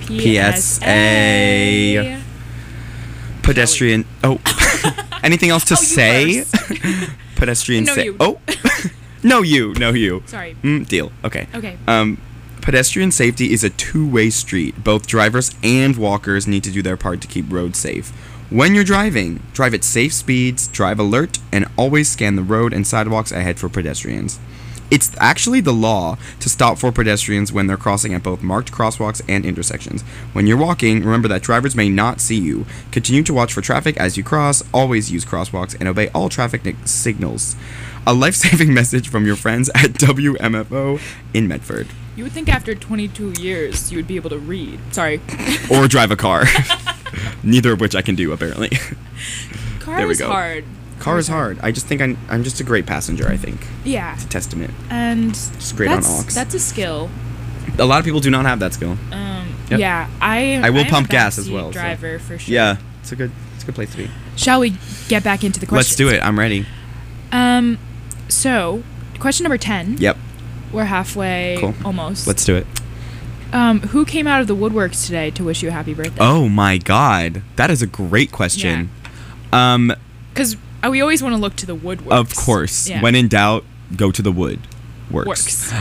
Speaker 3: PSA. Pedestrian. Oh. Anything else to
Speaker 2: Oh, you
Speaker 3: say?
Speaker 2: first.
Speaker 3: Pedestrian.
Speaker 2: No, you.
Speaker 3: Oh. No, you.
Speaker 2: Sorry.
Speaker 3: Deal. Okay.
Speaker 2: Okay.
Speaker 3: Pedestrian safety is a two-way street. Both drivers and walkers need to do their part to keep roads safe. When you're driving, drive at safe speeds, drive alert, and always scan the road and sidewalks ahead for pedestrians. It's actually the law to stop for pedestrians when they're crossing at both marked crosswalks and intersections. When you're walking, remember that drivers may not see you. Continue to watch for traffic as you cross, always use crosswalks, and obey all traffic signals. A life-saving message from your friends at WMFO in Medford.
Speaker 2: You would think after 22 years you would be able to read. Sorry.
Speaker 3: Or drive a car. Neither of which I can do, apparently.
Speaker 2: Car
Speaker 3: There we
Speaker 2: is
Speaker 3: go.
Speaker 2: hard.
Speaker 3: Car is hard. I just think I'm just a great passenger, I think.
Speaker 2: Yeah.
Speaker 3: It's a testament.
Speaker 2: And
Speaker 3: Just great on aux.
Speaker 2: that's a skill.
Speaker 3: A lot of people do not have that skill. Yep.
Speaker 2: Yeah, I
Speaker 3: will
Speaker 2: am a
Speaker 3: pump gas as
Speaker 2: backseat
Speaker 3: well, so.
Speaker 2: Driver for sure.
Speaker 3: Yeah, it's a good place to be.
Speaker 2: Shall we get back into the questions?
Speaker 3: Let's do it. I'm ready.
Speaker 2: So, question number 10.
Speaker 3: Yep.
Speaker 2: We're halfway,
Speaker 3: Cool.
Speaker 2: almost.
Speaker 3: Let's do it.
Speaker 2: Who came out of the woodworks today to wish you a happy birthday?
Speaker 3: Oh my God, that is a great question.
Speaker 2: Because we always want to look to the woodworks.
Speaker 3: Of course.
Speaker 2: Yeah.
Speaker 3: When in doubt, go to the wood.
Speaker 2: Works.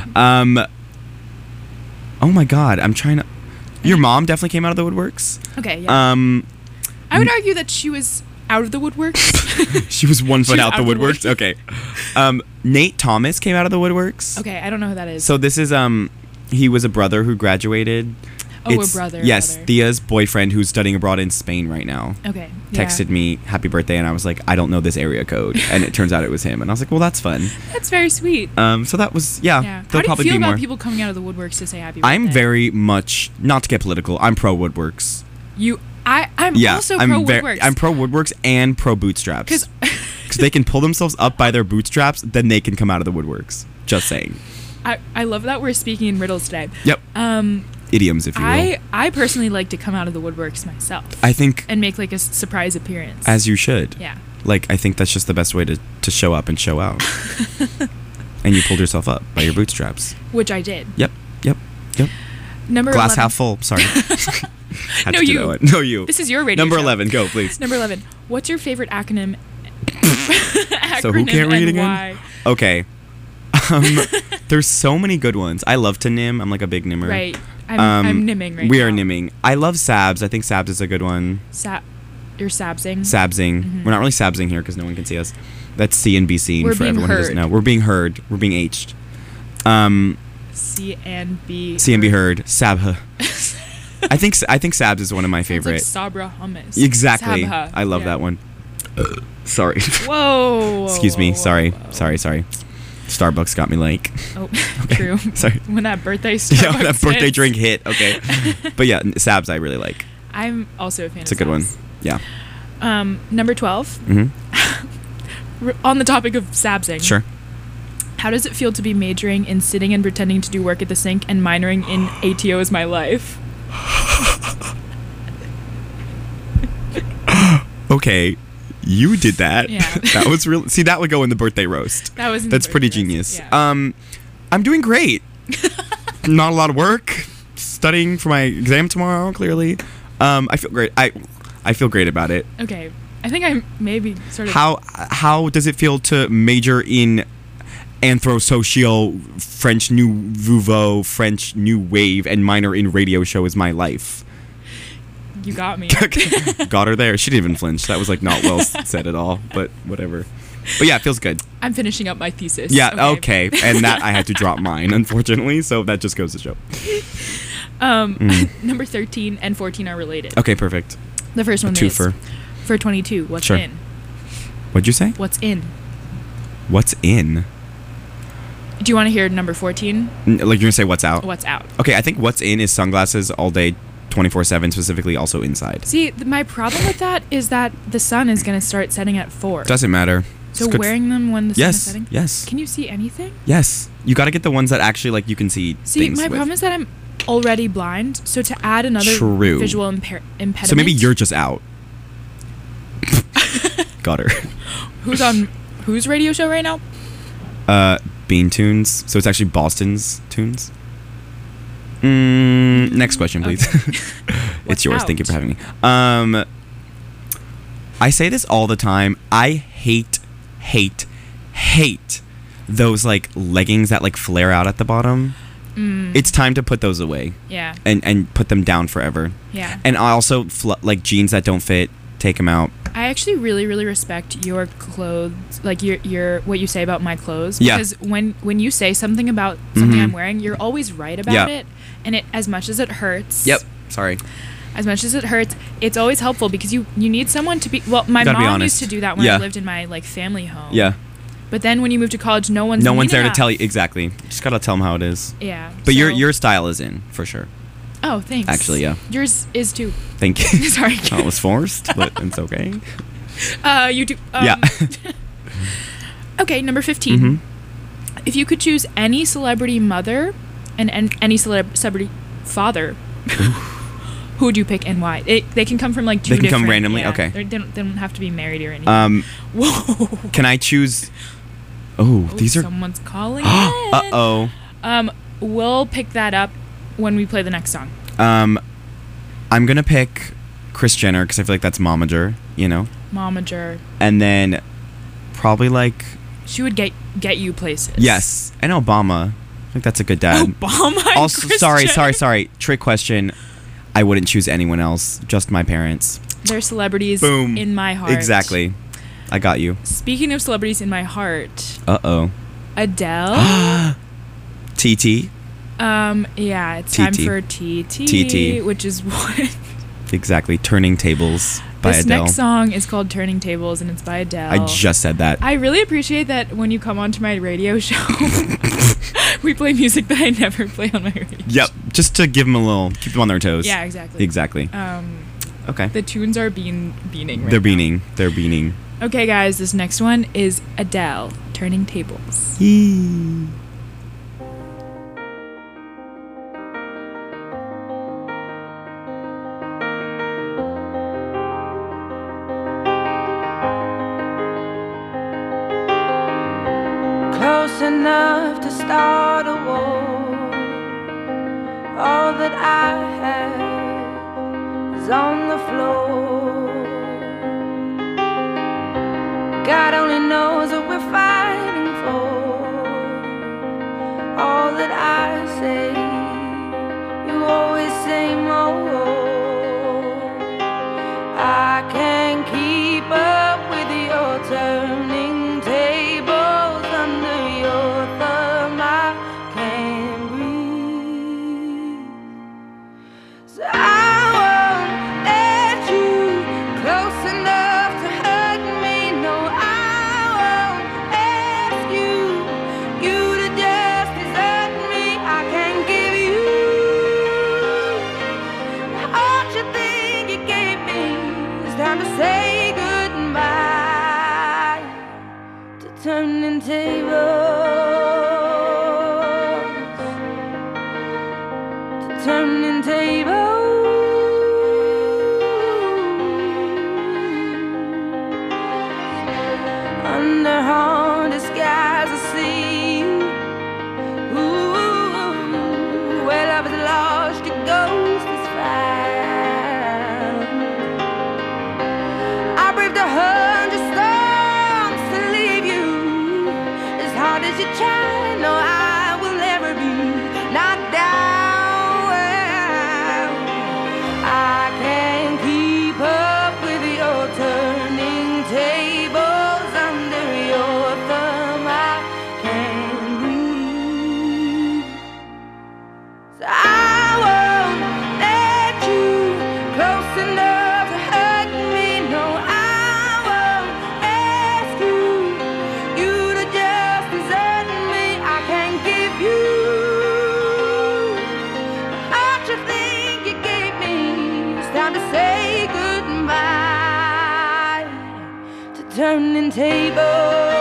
Speaker 3: Oh my God, I'm trying to. Your mom definitely came out of the woodworks.
Speaker 2: Okay, yeah. I would argue that she was out of the woodworks.
Speaker 3: She was one foot
Speaker 2: was
Speaker 3: out the
Speaker 2: out the
Speaker 3: woodworks. Okay. Nate Thomas came out of the woodworks.
Speaker 2: Okay, I don't know who that is.
Speaker 3: So this is he was a brother who graduated.
Speaker 2: Oh, a brother.
Speaker 3: Yes,
Speaker 2: brother.
Speaker 3: Thea's boyfriend who's studying abroad in Spain right now.
Speaker 2: Okay. Yeah.
Speaker 3: Texted me happy birthday, and I was like, I don't know this area code, and it turns out it was him, and I was like, well, that's fun.
Speaker 2: That's very sweet.
Speaker 3: So that was
Speaker 2: Yeah.
Speaker 3: there'll
Speaker 2: How do you
Speaker 3: probably
Speaker 2: feel
Speaker 3: be
Speaker 2: about
Speaker 3: more.
Speaker 2: people coming out of the woodworks to say happy birthday?
Speaker 3: I'm very much, not to get political, I'm pro woodworks.
Speaker 2: I'm
Speaker 3: Yeah,
Speaker 2: also pro
Speaker 3: very-
Speaker 2: woodworks.
Speaker 3: I'm pro woodworks and pro bootstraps.
Speaker 2: 'Cause-
Speaker 3: Because they can pull themselves up by their bootstraps, then they can come out of the woodworks. Just saying.
Speaker 2: I love that we're speaking in riddles today.
Speaker 3: Yep. Idioms, if you will.
Speaker 2: I personally like to come out of the woodworks myself.
Speaker 3: I think,
Speaker 2: and make like a surprise appearance.
Speaker 3: as you should.
Speaker 2: Yeah.
Speaker 3: Like, I think that's just the best way to show up and show out. And you pulled yourself up by your bootstraps.
Speaker 2: Which I did.
Speaker 3: Yep.
Speaker 2: Number
Speaker 3: Glass
Speaker 2: 11.
Speaker 3: half full. Sorry. Had
Speaker 2: No,
Speaker 3: to do
Speaker 2: you.
Speaker 3: that one. No, you.
Speaker 2: This is your radio
Speaker 3: Number
Speaker 2: show.
Speaker 3: 11. Go, please.
Speaker 2: Number 11. What's your favorite acronym?
Speaker 3: So who can't read
Speaker 2: and
Speaker 3: again?
Speaker 2: why?
Speaker 3: Okay. There's so many good ones. I love to nim. I'm like a big nimmer.
Speaker 2: Right. I'm nimming right now.
Speaker 3: We are nimming. I love Sabs. I think Sabs is a good one.
Speaker 2: You're sabsing?
Speaker 3: Sabsing. We're not really Sabsing here because no one can see us. That's C and B scene
Speaker 2: We're
Speaker 3: for
Speaker 2: being
Speaker 3: everyone who doesn't
Speaker 2: heard.
Speaker 3: know. We're being heard. We're being H'd.
Speaker 2: C and B.
Speaker 3: C and be heard. Sabha. I think Sabs is one of my favorite.
Speaker 2: It's like Sabra hummus.
Speaker 3: Exactly.
Speaker 2: Sabha.
Speaker 3: I love
Speaker 2: Yeah.
Speaker 3: that one. Sorry.
Speaker 2: Whoa.
Speaker 3: Excuse me.
Speaker 2: whoa,
Speaker 3: Sorry.
Speaker 2: whoa.
Speaker 3: Sorry. Starbucks got me like.
Speaker 2: Oh, true.
Speaker 3: Sorry.
Speaker 2: When that birthday
Speaker 3: Yeah,
Speaker 2: Starbucks
Speaker 3: that birthday
Speaker 2: hits.
Speaker 3: drink hit. Okay. But yeah, Sabs I really like.
Speaker 2: I'm also a fan
Speaker 3: It's
Speaker 2: of
Speaker 3: a good one.
Speaker 2: Sabs.
Speaker 3: Yeah.
Speaker 2: Number 12.
Speaker 3: Mm-hmm.
Speaker 2: On the topic of sabsing.
Speaker 3: Sure.
Speaker 2: How does it feel to be majoring in sitting and pretending to do work at the sink and minoring in ATO is my life?
Speaker 3: Okay. You did that.
Speaker 2: Yeah.
Speaker 3: That was real. See, that would go in the birthday roast.
Speaker 2: That was in the
Speaker 3: That's pretty
Speaker 2: birthday
Speaker 3: genius.
Speaker 2: roast, yeah.
Speaker 3: I'm doing great. Not a lot of work. Studying for my exam tomorrow, clearly. I feel great. I feel great about it.
Speaker 2: Okay. I think I maybe sort of...
Speaker 3: How does it feel to major in anthrosocio, French New Nouveau, French New Wave, and minor in radio show is my life?
Speaker 2: You got me.
Speaker 3: Got her there. She didn't even flinch. That was like not well said at all, but whatever. But yeah, it feels good.
Speaker 2: I'm finishing up my thesis.
Speaker 3: Yeah, okay. And that I had to drop mine, unfortunately, so that just goes to show.
Speaker 2: Number 13 and 14 are related.
Speaker 3: Okay, perfect.
Speaker 2: The first one is...
Speaker 3: Twofer.
Speaker 2: For 22, what's
Speaker 3: Sure.
Speaker 2: in?
Speaker 3: What'd you say?
Speaker 2: What's in?
Speaker 3: What's in?
Speaker 2: Do you want to hear number 14?
Speaker 3: Like you're gonna say what's out?
Speaker 2: What's out?
Speaker 3: Okay, I think what's in is sunglasses all day, 24/7, specifically also inside.
Speaker 2: See, my problem with that is that the sun is going to start setting at 4.
Speaker 3: Doesn't matter.
Speaker 2: So
Speaker 3: It's good
Speaker 2: wearing them when the sun is
Speaker 3: Yes,
Speaker 2: setting?
Speaker 3: yes,
Speaker 2: Can you see anything?
Speaker 3: yes. You gotta get the ones that actually like you can see.
Speaker 2: See,
Speaker 3: things
Speaker 2: my
Speaker 3: with.
Speaker 2: problem is that I'm already blind, so to add another
Speaker 3: True.
Speaker 2: visual impediment...
Speaker 3: So maybe you're just out. Got her.
Speaker 2: Who's on whose radio show right now?
Speaker 3: Bean Tunes. So it's actually Boston's tunes. Next question, please.
Speaker 2: Okay.
Speaker 3: It's yours.
Speaker 2: out?
Speaker 3: Thank you for having me. I say this all the time. I hate those like leggings that like flare out at the bottom. It's time to put those away
Speaker 2: Yeah,
Speaker 3: and put them down forever.
Speaker 2: yeah.
Speaker 3: And I also like jeans that don't fit. Take them out.
Speaker 2: I actually really, really respect your clothes, like your what you say about my clothes.
Speaker 3: Yeah.
Speaker 2: Because when you say something about something
Speaker 3: Mhm.
Speaker 2: I'm wearing, you're always right about
Speaker 3: Yeah.
Speaker 2: it. And it, as much as it hurts.
Speaker 3: Yep. Sorry.
Speaker 2: As much as it hurts, it's always helpful because you need someone to be. Well, my
Speaker 3: Gotta be
Speaker 2: mom
Speaker 3: honest.
Speaker 2: used to do that when
Speaker 3: Yeah.
Speaker 2: I lived in my like family home.
Speaker 3: Yeah.
Speaker 2: But then when you move to college, no one's
Speaker 3: No one's there to
Speaker 2: enough.
Speaker 3: tell you exactly. Just gotta tell them how it is.
Speaker 2: Yeah.
Speaker 3: But
Speaker 2: so-
Speaker 3: your style is in for sure.
Speaker 2: Oh, thanks.
Speaker 3: Actually, yeah.
Speaker 2: Yours is too.
Speaker 3: Thank you.
Speaker 2: Sorry.
Speaker 3: That was forced, but it's okay.
Speaker 2: You do.
Speaker 3: Yeah.
Speaker 2: Okay, number 15.
Speaker 3: Mhm.
Speaker 2: If you could choose any celebrity mother and any celebrity father Who would you pick and why? They can come from like two
Speaker 3: They can come
Speaker 2: different-
Speaker 3: randomly?
Speaker 2: yeah,
Speaker 3: Okay.
Speaker 2: They don't have to be married or anything. Whoa.
Speaker 3: Can I choose? Oh, these are.
Speaker 2: Someone's calling.
Speaker 3: Uh-oh.
Speaker 2: We'll pick that up when we play the next song.
Speaker 3: I'm gonna pick Kris Jenner because I feel like that's momager, you know.
Speaker 2: Momager.
Speaker 3: And then probably like
Speaker 2: She would get you places.
Speaker 3: yes, and Obama. I think that's a good dad.
Speaker 2: Obama. and
Speaker 3: Also,
Speaker 2: Kris
Speaker 3: sorry.
Speaker 2: Jenner.
Speaker 3: Trick question. I wouldn't choose anyone else. Just my parents.
Speaker 2: They're celebrities
Speaker 3: Boom.
Speaker 2: in my heart.
Speaker 3: Exactly. I got you.
Speaker 2: Speaking of celebrities in my heart,
Speaker 3: Uh-oh.
Speaker 2: Adele.
Speaker 3: TT.
Speaker 2: Yeah, it's time
Speaker 3: TT.
Speaker 2: for TT,
Speaker 3: TT.
Speaker 2: which is what
Speaker 3: Exactly. Turning Tables by
Speaker 2: this
Speaker 3: Adele.
Speaker 2: next song is called Turning Tables, and it's by Adele.
Speaker 3: I just said that.
Speaker 2: I really appreciate that when you come onto my radio show, we play music that I never play on my radio.
Speaker 3: Yep. Just to give them a little, keep them on their toes.
Speaker 2: Yeah, exactly.
Speaker 3: Exactly. Okay.
Speaker 2: The tunes are beaning right
Speaker 3: They're
Speaker 2: now.
Speaker 3: beaning. They're beaning.
Speaker 2: Okay, guys, this next one is Adele, Turning Tables.
Speaker 7: Close enough to start a war. All that I have is on the floor. God only knows what we're fighting for. All that I say, you always say more. I can't keep up with your turning tables under your thumb. I can't breathe. So I won't let you close enough to hurt me. No, I won't ask you to just desert me. I can't give you the heart you think you gave me. It's time to say goodbye to turning tables, to turning tables. Under haunted skies I see you. Ooh, where love is lost, your ghost is found. I braved 100 storms to leave you. As hard as you try, no, I will never be knocked down. I can't keep up with your turning tables under your thumb. I can't breathe. So I won't let you close enough to hurt me. No, I won't ask you to just desert me. I can't give you the heart you think you gave me. It's time to say goodbye to turning tables.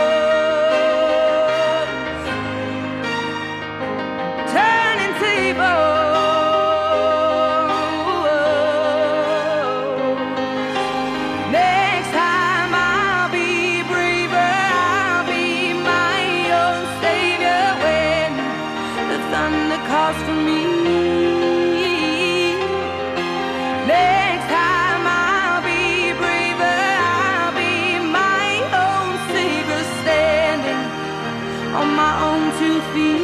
Speaker 7: Turning tables. Next time I'll be braver. I'll be my own savior when the thunder calls for me. Next time I'll be braver. I'll be my own savior, standing on my own 2 feet.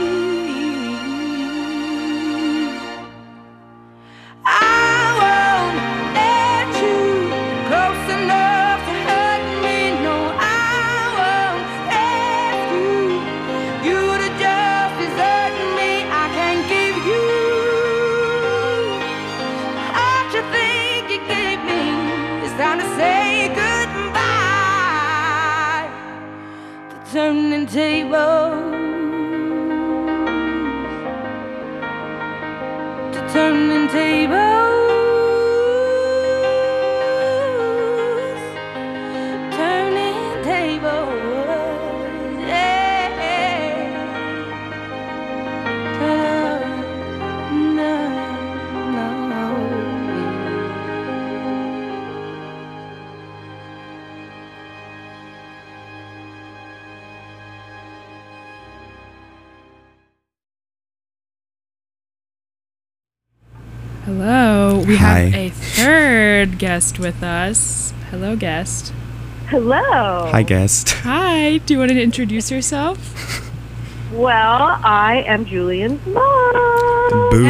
Speaker 7: I won't let you close enough to hurt me. No, I won't ask you to just desert me. I can't give you the heart you think you gave me. It's time to say goodbye to turning tables, to turning tables, turning tables, yeah. No, no, no.
Speaker 2: Hello. We
Speaker 3: Hi.
Speaker 2: have a third guest with us. Hello, guest.
Speaker 8: Hello.
Speaker 3: Hi, guest.
Speaker 2: Hi. Do you want to introduce yourself?
Speaker 8: Well, I am Julian's mom.
Speaker 3: Boo.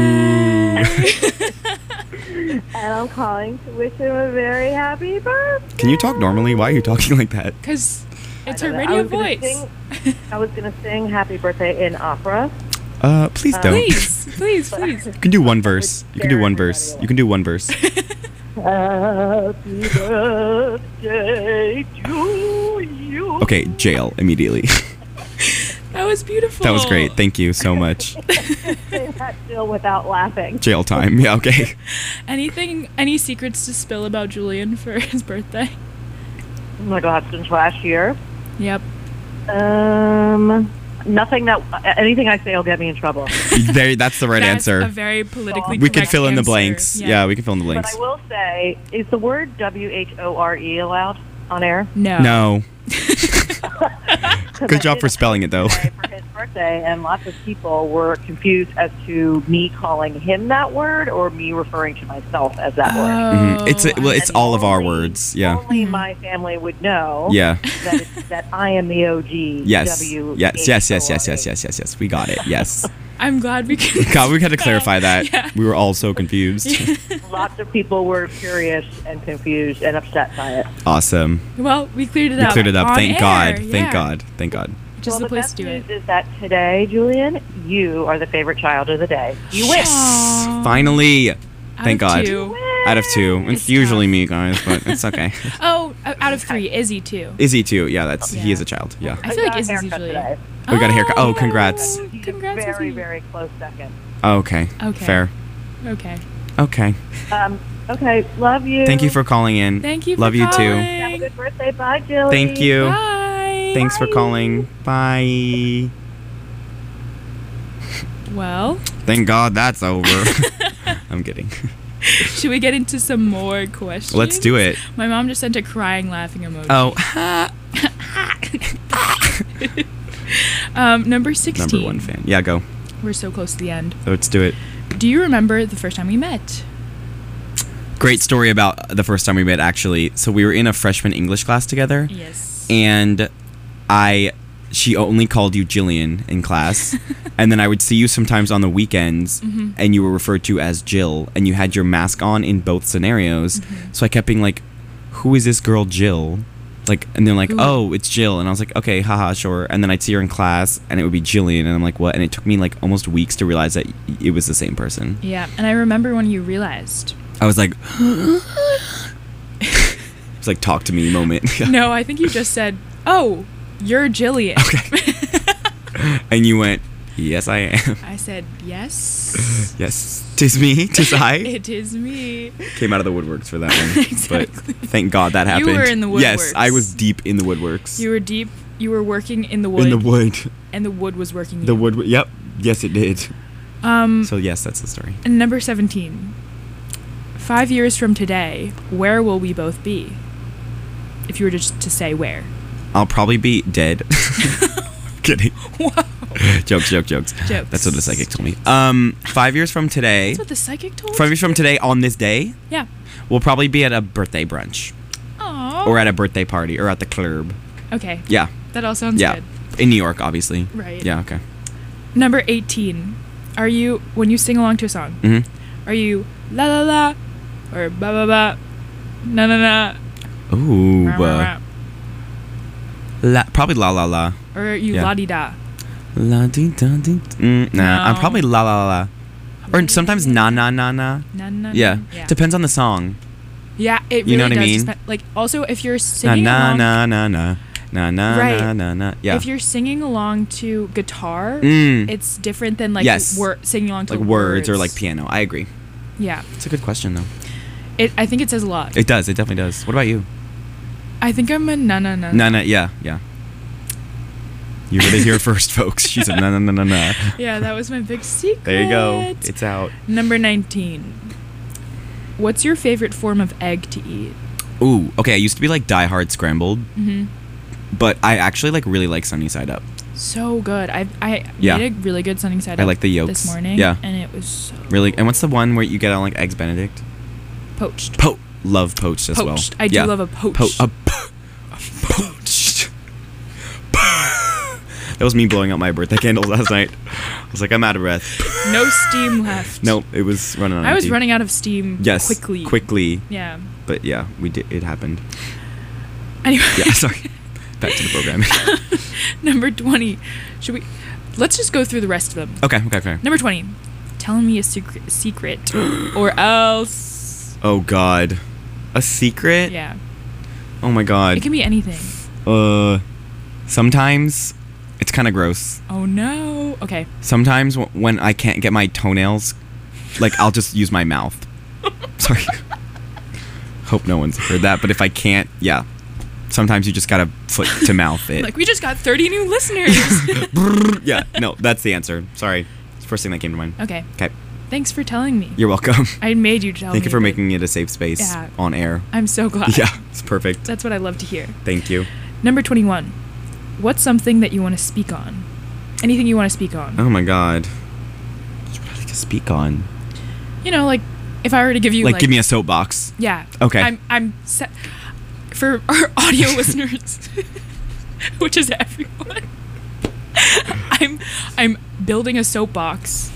Speaker 8: And I'm calling to wish him a very happy birthday.
Speaker 3: Can you talk normally? Why are you talking like that?
Speaker 2: Because it's
Speaker 8: I
Speaker 2: her
Speaker 8: know that.
Speaker 2: radio
Speaker 8: I was gonna
Speaker 2: voice.
Speaker 8: I was going to sing happy birthday in opera.
Speaker 3: Please don't.
Speaker 2: Please.
Speaker 3: You can do one verse. You can do one verse. You can do one verse.
Speaker 8: Happy birthday to you.
Speaker 3: Okay, jail immediately.
Speaker 2: That was beautiful.
Speaker 3: That was great. Thank you so much.
Speaker 8: Say that still without laughing.
Speaker 3: Jail time. Yeah, okay.
Speaker 2: Any secrets to spill about Julian for his birthday?
Speaker 8: Oh my God, since last year.
Speaker 2: Yep.
Speaker 8: Anything I say will get me in trouble.
Speaker 3: That's the right
Speaker 2: That's
Speaker 3: answer.
Speaker 2: a very politically
Speaker 3: We can
Speaker 2: correct
Speaker 3: fill in the
Speaker 2: answer.
Speaker 3: blanks. Yeah, we can fill in the
Speaker 8: But
Speaker 3: blanks.
Speaker 8: I will say, is the word WHORE allowed on air?
Speaker 2: No.
Speaker 3: No.
Speaker 8: 'Cause
Speaker 3: Good
Speaker 8: I
Speaker 3: job
Speaker 8: did
Speaker 3: for
Speaker 8: a
Speaker 3: spelling it, though.
Speaker 8: birthday For his birthday, and lots of people were confused as to me calling him that word or me referring to myself as that word.
Speaker 3: Mhm. It's
Speaker 8: And
Speaker 3: all of our
Speaker 8: only-
Speaker 3: words. Yeah.
Speaker 8: Only my family would know.
Speaker 3: Yeah.
Speaker 8: That I am the OG.
Speaker 3: Yes.
Speaker 8: WHORE.
Speaker 3: Yes. We got it. Yes.
Speaker 2: I'm glad we could.
Speaker 3: God, we had to clarify that.
Speaker 2: Yeah.
Speaker 3: We were all so confused.
Speaker 8: Lots of people were curious and confused and upset by it.
Speaker 3: Awesome.
Speaker 2: Well, we cleared it
Speaker 3: We
Speaker 2: up.
Speaker 3: cleared it up.
Speaker 2: on
Speaker 3: Thank
Speaker 2: air.
Speaker 3: God.
Speaker 2: Yeah.
Speaker 3: Thank God. Thank God.
Speaker 2: Which is
Speaker 8: Well,
Speaker 2: the place
Speaker 8: best
Speaker 2: to do it.
Speaker 8: news is that today, Julian, you are the favorite child of the day. You win.
Speaker 3: Finally. Thank
Speaker 2: Out of
Speaker 3: God.
Speaker 2: two.
Speaker 3: Out of two. It's
Speaker 2: It's
Speaker 3: usually
Speaker 2: tough.
Speaker 3: me, guys, but it's okay.
Speaker 2: Oh, out of 3, Izzy too.
Speaker 3: Izzy too. Yeah, he
Speaker 2: Yeah.
Speaker 3: is a child. Yeah.
Speaker 2: I feel like
Speaker 8: got a
Speaker 2: Izzy's
Speaker 8: haircut
Speaker 2: usually.
Speaker 8: today.
Speaker 3: We got a haircut. Oh, congrats.
Speaker 8: He's
Speaker 2: Congrats,
Speaker 8: a very,
Speaker 2: Izzy.
Speaker 8: very close second.
Speaker 3: Okay.
Speaker 2: Okay.
Speaker 3: Fair.
Speaker 2: Okay.
Speaker 3: Okay.
Speaker 8: Okay, love you.
Speaker 3: Thank you for calling in.
Speaker 2: Thank you. For
Speaker 3: Love you too.
Speaker 2: calling.
Speaker 8: Have a good birthday. Bye, Jilly.
Speaker 3: Thank you.
Speaker 2: Bye.
Speaker 3: Thanks for calling. Bye.
Speaker 2: Well,
Speaker 3: Thank God that's over. I'm kidding.
Speaker 2: should we get into some more questions?
Speaker 3: Let's do it.
Speaker 2: My mom just sent a crying, laughing emoji.
Speaker 3: Oh,
Speaker 2: Number 16.
Speaker 3: number one fan. Yeah, go.
Speaker 2: We're so close to the end.
Speaker 3: Let's do it.
Speaker 2: Do you remember the first time we met?
Speaker 3: Great story about the first time we met, actually. So we were in a freshman English class together,
Speaker 2: Yes.
Speaker 3: and she only called you Jillian in class, and then I would see you sometimes on the weekends, and you were referred to as Jill, and you had your mask on in both scenarios. So I kept being like, "Who is this girl, Jill?" Like, and they're like,
Speaker 2: Who?
Speaker 3: "Oh, it's Jill," and I was like, "Okay, haha, sure." And then I'd see her in class, and it would be Jillian, and I'm like, "What?" And it took me like almost weeks to realize that it was the same person.
Speaker 2: Yeah, and I remember when you realized.
Speaker 3: I was like, it was like talk to me moment.
Speaker 2: No, I think you just said, "Oh, you're Jillian."
Speaker 3: And you went, "Yes, I am."
Speaker 2: I said, "Yes."
Speaker 3: Yes, 'tis me, 'tis I.
Speaker 2: It is me.
Speaker 3: Came out of the woodworks for that one.
Speaker 2: Exactly.
Speaker 3: But thank God that happened.
Speaker 2: were in the
Speaker 3: Yes, I
Speaker 2: woodworks.
Speaker 3: was deep in the woodworks.
Speaker 2: You were deep. You were working in the wood.
Speaker 3: in the wood.
Speaker 2: And the wood was working.
Speaker 3: The
Speaker 2: you.
Speaker 3: wood. Yep. Yes, it did. So yes, that's the story.
Speaker 2: And number 17. 5 years from today, where will we both be? If you were just to say where.
Speaker 3: I'll probably be dead. Kidding. Jokes.
Speaker 2: Jokes.
Speaker 3: That's what the psychic told me. 5 years from today.
Speaker 2: That's what the psychic told
Speaker 3: 5 years from today, on this day,
Speaker 2: Yeah.
Speaker 3: we'll probably be at a birthday brunch
Speaker 2: Aww.
Speaker 3: or at a birthday party or at the club.
Speaker 2: Okay.
Speaker 3: Yeah.
Speaker 2: That all sounds
Speaker 3: Yeah.
Speaker 2: good.
Speaker 3: In New York, obviously.
Speaker 2: Right.
Speaker 3: Yeah. Okay.
Speaker 2: Number 18. Are you, when you sing along to a song,
Speaker 3: Mm-hmm.
Speaker 2: are you la la la or ba ba ba na na na
Speaker 3: Ooh.
Speaker 2: rah, rah, rah,
Speaker 3: Probably la la la.
Speaker 2: or are you
Speaker 3: Yeah.
Speaker 2: la di da?
Speaker 3: La di da di. Nah, I'm
Speaker 2: No.
Speaker 3: probably la la la. Or sometimes na na na na.
Speaker 2: Na na
Speaker 3: Yeah.
Speaker 2: na?
Speaker 3: Depends on the song.
Speaker 2: Yeah, it really
Speaker 3: You know what I
Speaker 2: does.
Speaker 3: mean?
Speaker 2: Like, also, if you're
Speaker 3: Na
Speaker 2: singing
Speaker 3: na
Speaker 2: along,
Speaker 3: na na na. Na na
Speaker 2: Right.
Speaker 3: na na na. Yeah.
Speaker 2: if you're singing along to guitar,
Speaker 3: Mm.
Speaker 2: it's different than like
Speaker 3: Yes.
Speaker 2: singing along to
Speaker 3: like words or like piano. I agree.
Speaker 2: Yeah,
Speaker 3: It's a good question though.
Speaker 2: I think it says a lot.
Speaker 3: It does. It definitely does. What about you?
Speaker 2: I think I'm a na na na.
Speaker 3: Na na. Yeah. Yeah. You heard it here first, folks. She's a na na na na na.
Speaker 2: Yeah, that was my big secret.
Speaker 3: There you go. It's out.
Speaker 2: Number 19. What's your favorite form of egg to eat?
Speaker 3: Ooh. Okay. I used to be like Die Hard scrambled,
Speaker 2: Mm-hmm.
Speaker 3: but I actually like really like Sunny Side Up.
Speaker 2: So good. I
Speaker 3: Yeah.
Speaker 2: made a really good sunny side
Speaker 3: I
Speaker 2: up
Speaker 3: like the yolks.
Speaker 2: this morning.
Speaker 3: Yeah.
Speaker 2: And it was so
Speaker 3: Really. And what's the one where you get on like eggs Benedict?
Speaker 2: poached.
Speaker 3: Love poached as well.
Speaker 2: Poached. I do love a poached.
Speaker 3: Poached. That was me blowing out my birthday candles last night. I was like, I'm out of breath.
Speaker 2: No steam left.
Speaker 3: No, it was running on
Speaker 2: I was
Speaker 3: empty.
Speaker 2: running out of steam
Speaker 3: Yes,
Speaker 2: quickly.
Speaker 3: quickly.
Speaker 2: Yeah.
Speaker 3: But yeah, we did. It happened.
Speaker 2: Anyway.
Speaker 3: Yeah, sorry. Back to the programming.
Speaker 2: Number 20. Let's just go through the rest of them.
Speaker 3: Okay.
Speaker 2: Number 20. Telling me a secret or else.
Speaker 3: Oh God, a secret?
Speaker 2: Yeah.
Speaker 3: Oh my God.
Speaker 2: It can be anything.
Speaker 3: Sometimes it's kind of gross.
Speaker 2: Oh no. Okay.
Speaker 3: Sometimes when I can't get my toenails, like I'll just use my mouth. Sorry. Hope no one's heard that, but if I can't, yeah. Sometimes you just gotta foot to mouth it.
Speaker 2: Like, we just got 30 new listeners.
Speaker 3: Yeah, no, that's the answer. Sorry. It's the first thing that came to mind.
Speaker 2: Okay.
Speaker 3: Okay.
Speaker 2: Thanks for telling me.
Speaker 3: You're welcome.
Speaker 2: I made you tell me.
Speaker 3: Thank you for
Speaker 2: but
Speaker 3: making it a safe space
Speaker 2: Yeah.
Speaker 3: on air.
Speaker 2: I'm so glad.
Speaker 3: Yeah, it's perfect.
Speaker 2: That's what I love to hear.
Speaker 3: Thank you.
Speaker 2: Number 21. What's something that you want to speak on? Anything you want to speak on?
Speaker 3: Oh my God. What would I like to speak on?
Speaker 2: You know, like, if I were to give you,
Speaker 3: Like, give me a soapbox.
Speaker 2: Yeah.
Speaker 3: Okay.
Speaker 2: I'm set for our audio listeners, which is everyone. I'm building a soapbox,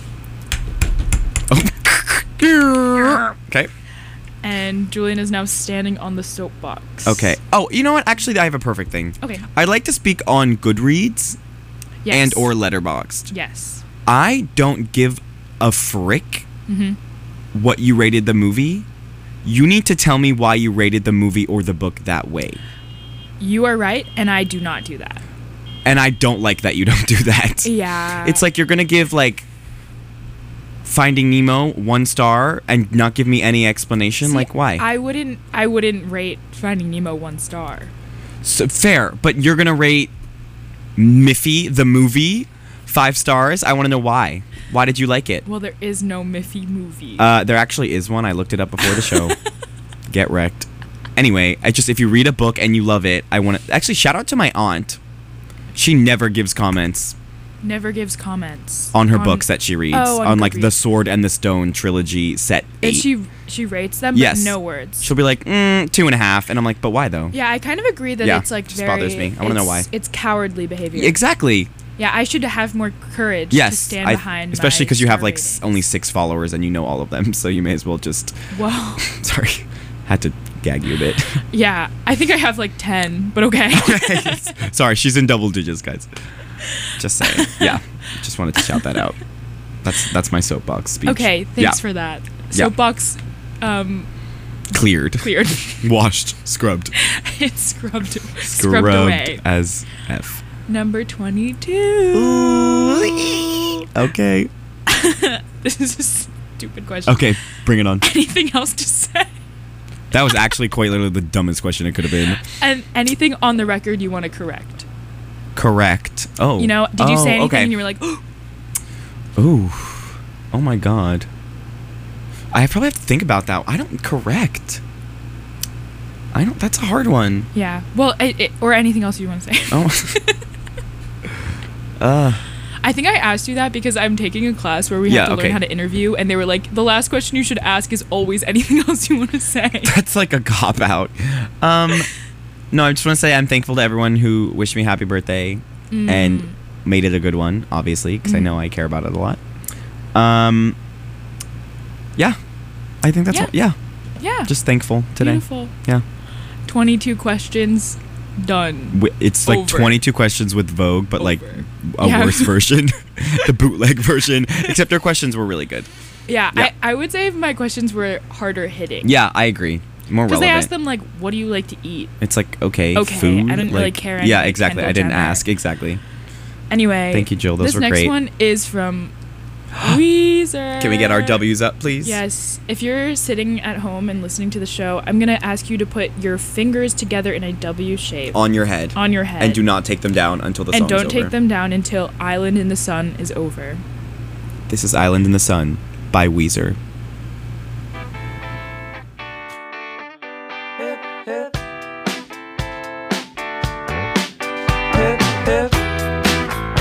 Speaker 3: Okay.
Speaker 2: and Julian is now standing on the soapbox.
Speaker 3: Okay. Oh, you know what? Actually, I have a perfect thing.
Speaker 2: Okay.
Speaker 3: I'd like to speak on Goodreads
Speaker 2: Yes.
Speaker 3: and or Letterboxd.
Speaker 2: Yes.
Speaker 3: I don't give a frick what you rated the movie. You need to tell me why you rated the movie or the book that way.
Speaker 2: You are right, and I do not do that.
Speaker 3: And I don't like that you don't do that.
Speaker 2: Yeah.
Speaker 3: It's like you're going to give like Finding Nemo 1 star and not give me any explanation.
Speaker 2: See,
Speaker 3: like why?
Speaker 2: I wouldn't rate Finding Nemo 1 star.
Speaker 3: So, fair, but you're going to rate Miffy the movie 5 stars? I want to know why. Why did you like it?
Speaker 2: Well, there is no Miffy movie.
Speaker 3: There actually is one. I looked it up before the show. Get wrecked. Anyway, if you read a book and you love it, I want to actually shout out to my aunt. She never gives comments
Speaker 2: Never gives comments
Speaker 3: on her books that she reads.
Speaker 2: Oh,
Speaker 3: on like
Speaker 2: Goodreads.
Speaker 3: the Sword and the Stone trilogy set 8.
Speaker 2: And she rates them,
Speaker 3: Yes.
Speaker 2: but no words.
Speaker 3: She'll be like 2.5, and I'm like, but why though?
Speaker 2: Yeah, I kind of agree that
Speaker 3: Yeah,
Speaker 2: it's like
Speaker 3: just
Speaker 2: very.
Speaker 3: bothers me. I wanna know why.
Speaker 2: It's cowardly behavior.
Speaker 3: Exactly.
Speaker 2: Yeah, I should have more courage to
Speaker 3: Yes.
Speaker 2: stand behind.
Speaker 3: Especially because you have like
Speaker 2: ratings.
Speaker 3: only 6 followers and you know all of them, so you may as well just.
Speaker 2: Whoa.
Speaker 3: Sorry, had to gag you a bit.
Speaker 2: Yeah, I think I have like 10, but okay.
Speaker 3: Sorry, she's in double digits, guys. Just saying. Yeah, just wanted to shout that out. That's my soapbox speech.
Speaker 2: Okay, thanks for that.
Speaker 3: Yeah.
Speaker 2: Soapbox
Speaker 3: Cleared.
Speaker 2: cleared.
Speaker 3: Washed. Scrubbed.
Speaker 2: It's scrubbed away.
Speaker 3: as F.
Speaker 2: Number 22.
Speaker 3: Okay.
Speaker 2: This is a stupid question.
Speaker 3: Okay, bring it on.
Speaker 2: Anything else to say?
Speaker 3: That was actually quite literally the dumbest question it could have been.
Speaker 2: And anything on the record you want to correct?
Speaker 3: Correct. Oh.
Speaker 2: You know, did you say anything
Speaker 3: okay.
Speaker 2: and you were like,
Speaker 3: Ooh. Oh my God. I probably have to think about that. Correct. That's a hard one.
Speaker 2: yeah. Well, or anything else you want to say.
Speaker 3: Oh.
Speaker 2: I think I asked you that because I'm taking a class where we have to learn how to interview, and they were like, the last question you should ask is always anything else you want to say.
Speaker 3: That's like a cop out. No, I just want to say I'm thankful to everyone who wished me happy birthday and made it a good one, obviously, because I know I care about it a lot. Yeah. I think that's
Speaker 2: Yeah.
Speaker 3: all. Yeah.
Speaker 2: Yeah.
Speaker 3: Just thankful today.
Speaker 2: Beautiful.
Speaker 3: Yeah.
Speaker 2: 22 questions, done.
Speaker 3: It's like
Speaker 2: Over.
Speaker 3: 22 questions with Vogue, but like a
Speaker 2: Yeah.
Speaker 3: worse version. The bootleg version. Except their questions were really good.
Speaker 2: Yeah,
Speaker 3: Yeah.
Speaker 2: I would say my questions were harder hitting.
Speaker 3: Yeah, I agree. More
Speaker 2: Because
Speaker 3: relevant.
Speaker 2: they asked them, like, what do you like to eat?
Speaker 3: It's like, okay,
Speaker 2: Okay,
Speaker 3: food.
Speaker 2: I didn't really
Speaker 3: like-
Speaker 2: care
Speaker 3: Yeah,
Speaker 2: any
Speaker 3: exactly. I
Speaker 2: Kendall
Speaker 3: didn't
Speaker 2: Jenner.
Speaker 3: ask. Exactly.
Speaker 2: Anyway.
Speaker 3: Thank you, Jill. Those
Speaker 2: this
Speaker 3: were
Speaker 2: next
Speaker 3: great.
Speaker 2: one is from Weezer.
Speaker 3: Can we get our W's up, please?
Speaker 2: Yes. If you're sitting at home and listening to the show, I'm going to ask you to put your fingers together in a W shape
Speaker 3: On your head.
Speaker 2: on your head.
Speaker 3: And do not take them down until the song
Speaker 2: And
Speaker 3: is
Speaker 2: don't
Speaker 3: over.
Speaker 2: take them down until Island in the Sun is over.
Speaker 3: This is Island in the Sun by Weezer.
Speaker 4: Hip, hip.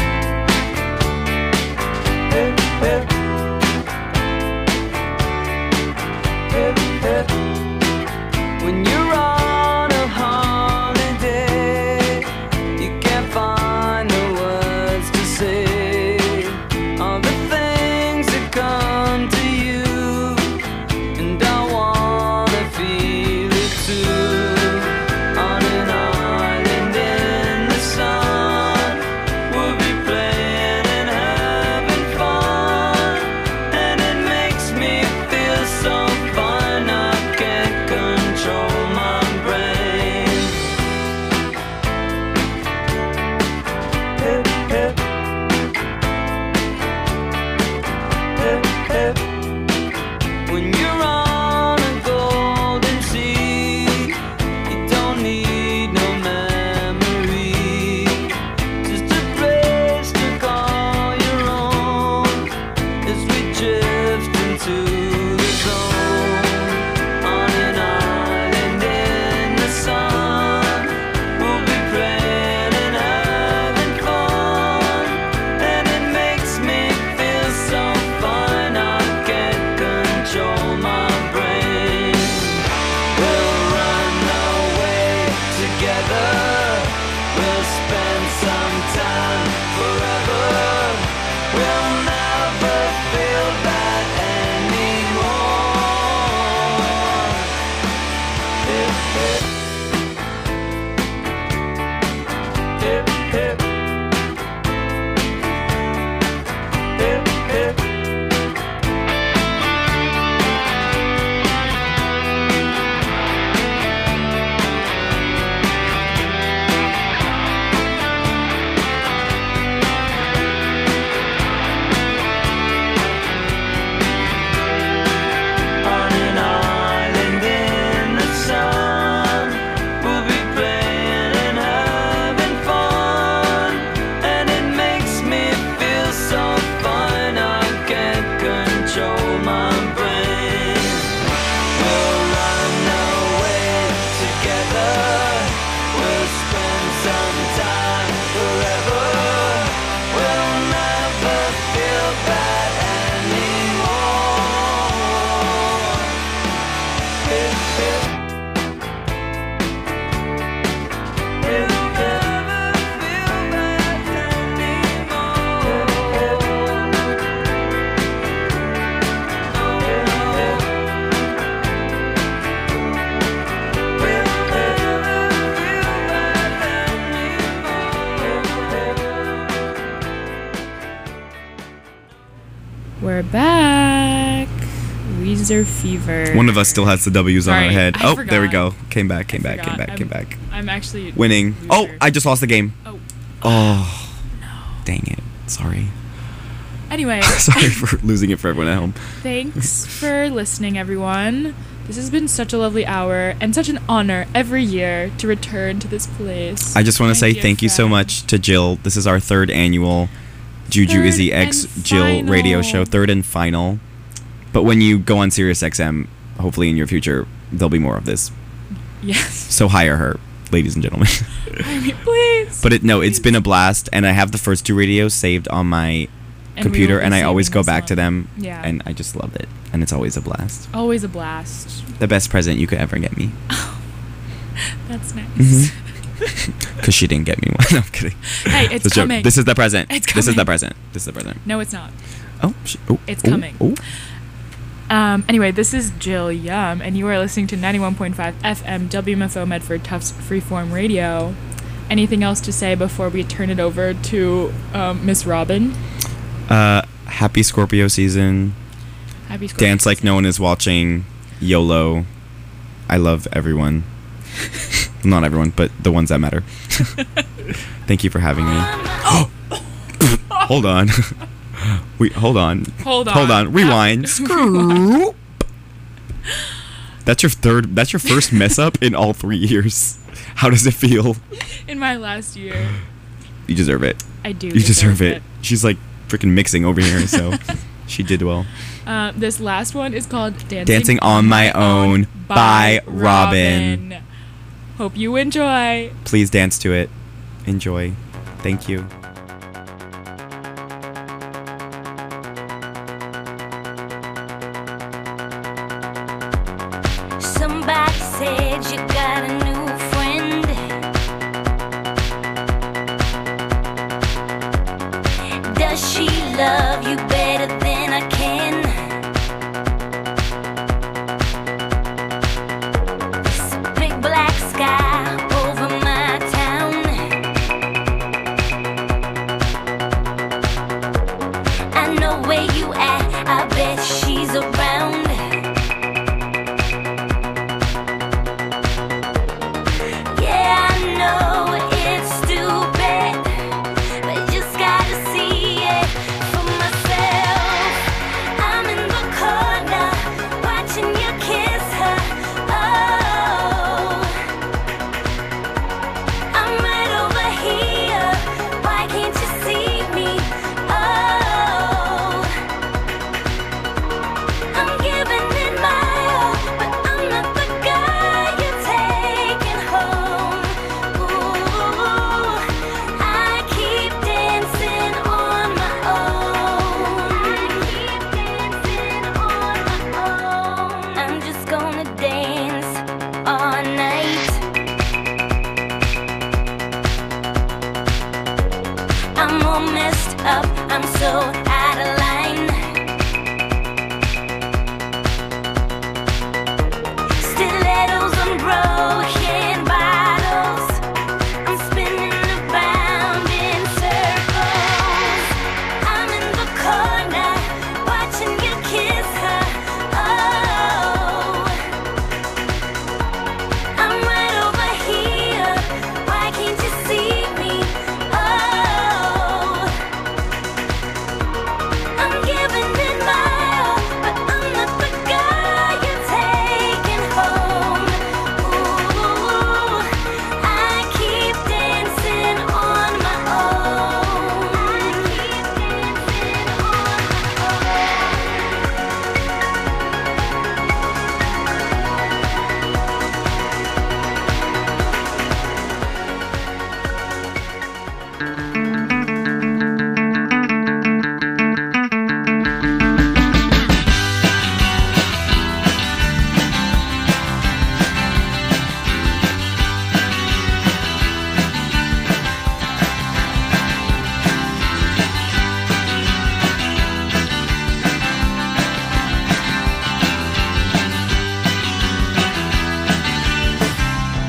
Speaker 2: we're back. Weezer Fever.
Speaker 3: One of us still has the W's on our
Speaker 2: Sorry,
Speaker 3: head.
Speaker 2: I
Speaker 3: Oh, there we
Speaker 2: forgot.
Speaker 3: go. Came back.
Speaker 2: Forgot. I'm actually
Speaker 3: Winning. Oh,
Speaker 2: loser.
Speaker 3: I just lost the game.
Speaker 2: Oh.
Speaker 3: Oh. Dang it. Sorry.
Speaker 2: Anyway,
Speaker 3: Sorry for losing it for everyone at home.
Speaker 2: thanks for listening, everyone. This has been such a lovely hour and such an honor every year to return to this place.
Speaker 3: I just want to
Speaker 2: My
Speaker 3: say
Speaker 2: dear
Speaker 3: thank you so
Speaker 2: friend.
Speaker 3: much to Jill. This is our third annual Juju
Speaker 2: Third
Speaker 3: Izzy X
Speaker 2: and
Speaker 3: Jill radio
Speaker 2: final.
Speaker 3: show. Third and final. But when you go on SiriusXM, hopefully in your future, there'll be more of this.
Speaker 2: Yes.
Speaker 3: So hire her, ladies and gentlemen.
Speaker 2: I mean, please.
Speaker 3: But it's been a blast, and I have the first 2 radios saved on my
Speaker 2: And we
Speaker 3: computer,
Speaker 2: will be
Speaker 3: and I always
Speaker 2: saving
Speaker 3: go
Speaker 2: this
Speaker 3: back to
Speaker 2: one.
Speaker 3: them.
Speaker 2: Yeah.
Speaker 3: And I just loved it, and it's always a blast.
Speaker 2: Always a blast.
Speaker 3: The best present you could ever get me,
Speaker 2: That's nice.
Speaker 3: Mm-hmm. because she didn't get me one. No, I'm kidding.
Speaker 2: Hey, it's
Speaker 3: It's a joke.
Speaker 2: coming.
Speaker 3: This is the present.
Speaker 2: It's
Speaker 3: This is the
Speaker 2: coming.
Speaker 3: present. This is the present.
Speaker 2: No, it's not.
Speaker 3: Oh,
Speaker 2: It's coming.
Speaker 3: Oh.
Speaker 2: Anyway, this is Jill Yum, and you are listening to 91.5 FM WMFO Medford Tufts Freeform Radio. Anything else to say before we turn it over to Miss Robin?
Speaker 3: Happy Scorpio season.
Speaker 2: Happy Scorpio
Speaker 3: Dance like no one is watching. YOLO. I love everyone. Not everyone, but the ones that matter. Thank you for having me. Hold on. Hold on.
Speaker 2: Hold on.
Speaker 3: Hold on. Rewind. Screw. That's your first mess up in all 3 years. How does it feel?
Speaker 2: In my last year,
Speaker 3: You deserve it.
Speaker 2: I do.
Speaker 3: You deserve it. She's like freaking mixing over here, so she did well.
Speaker 2: This last one is called
Speaker 3: Dancing on My Own by Robin.
Speaker 2: Hope you enjoy.
Speaker 3: Please dance to it. Enjoy. Thank you.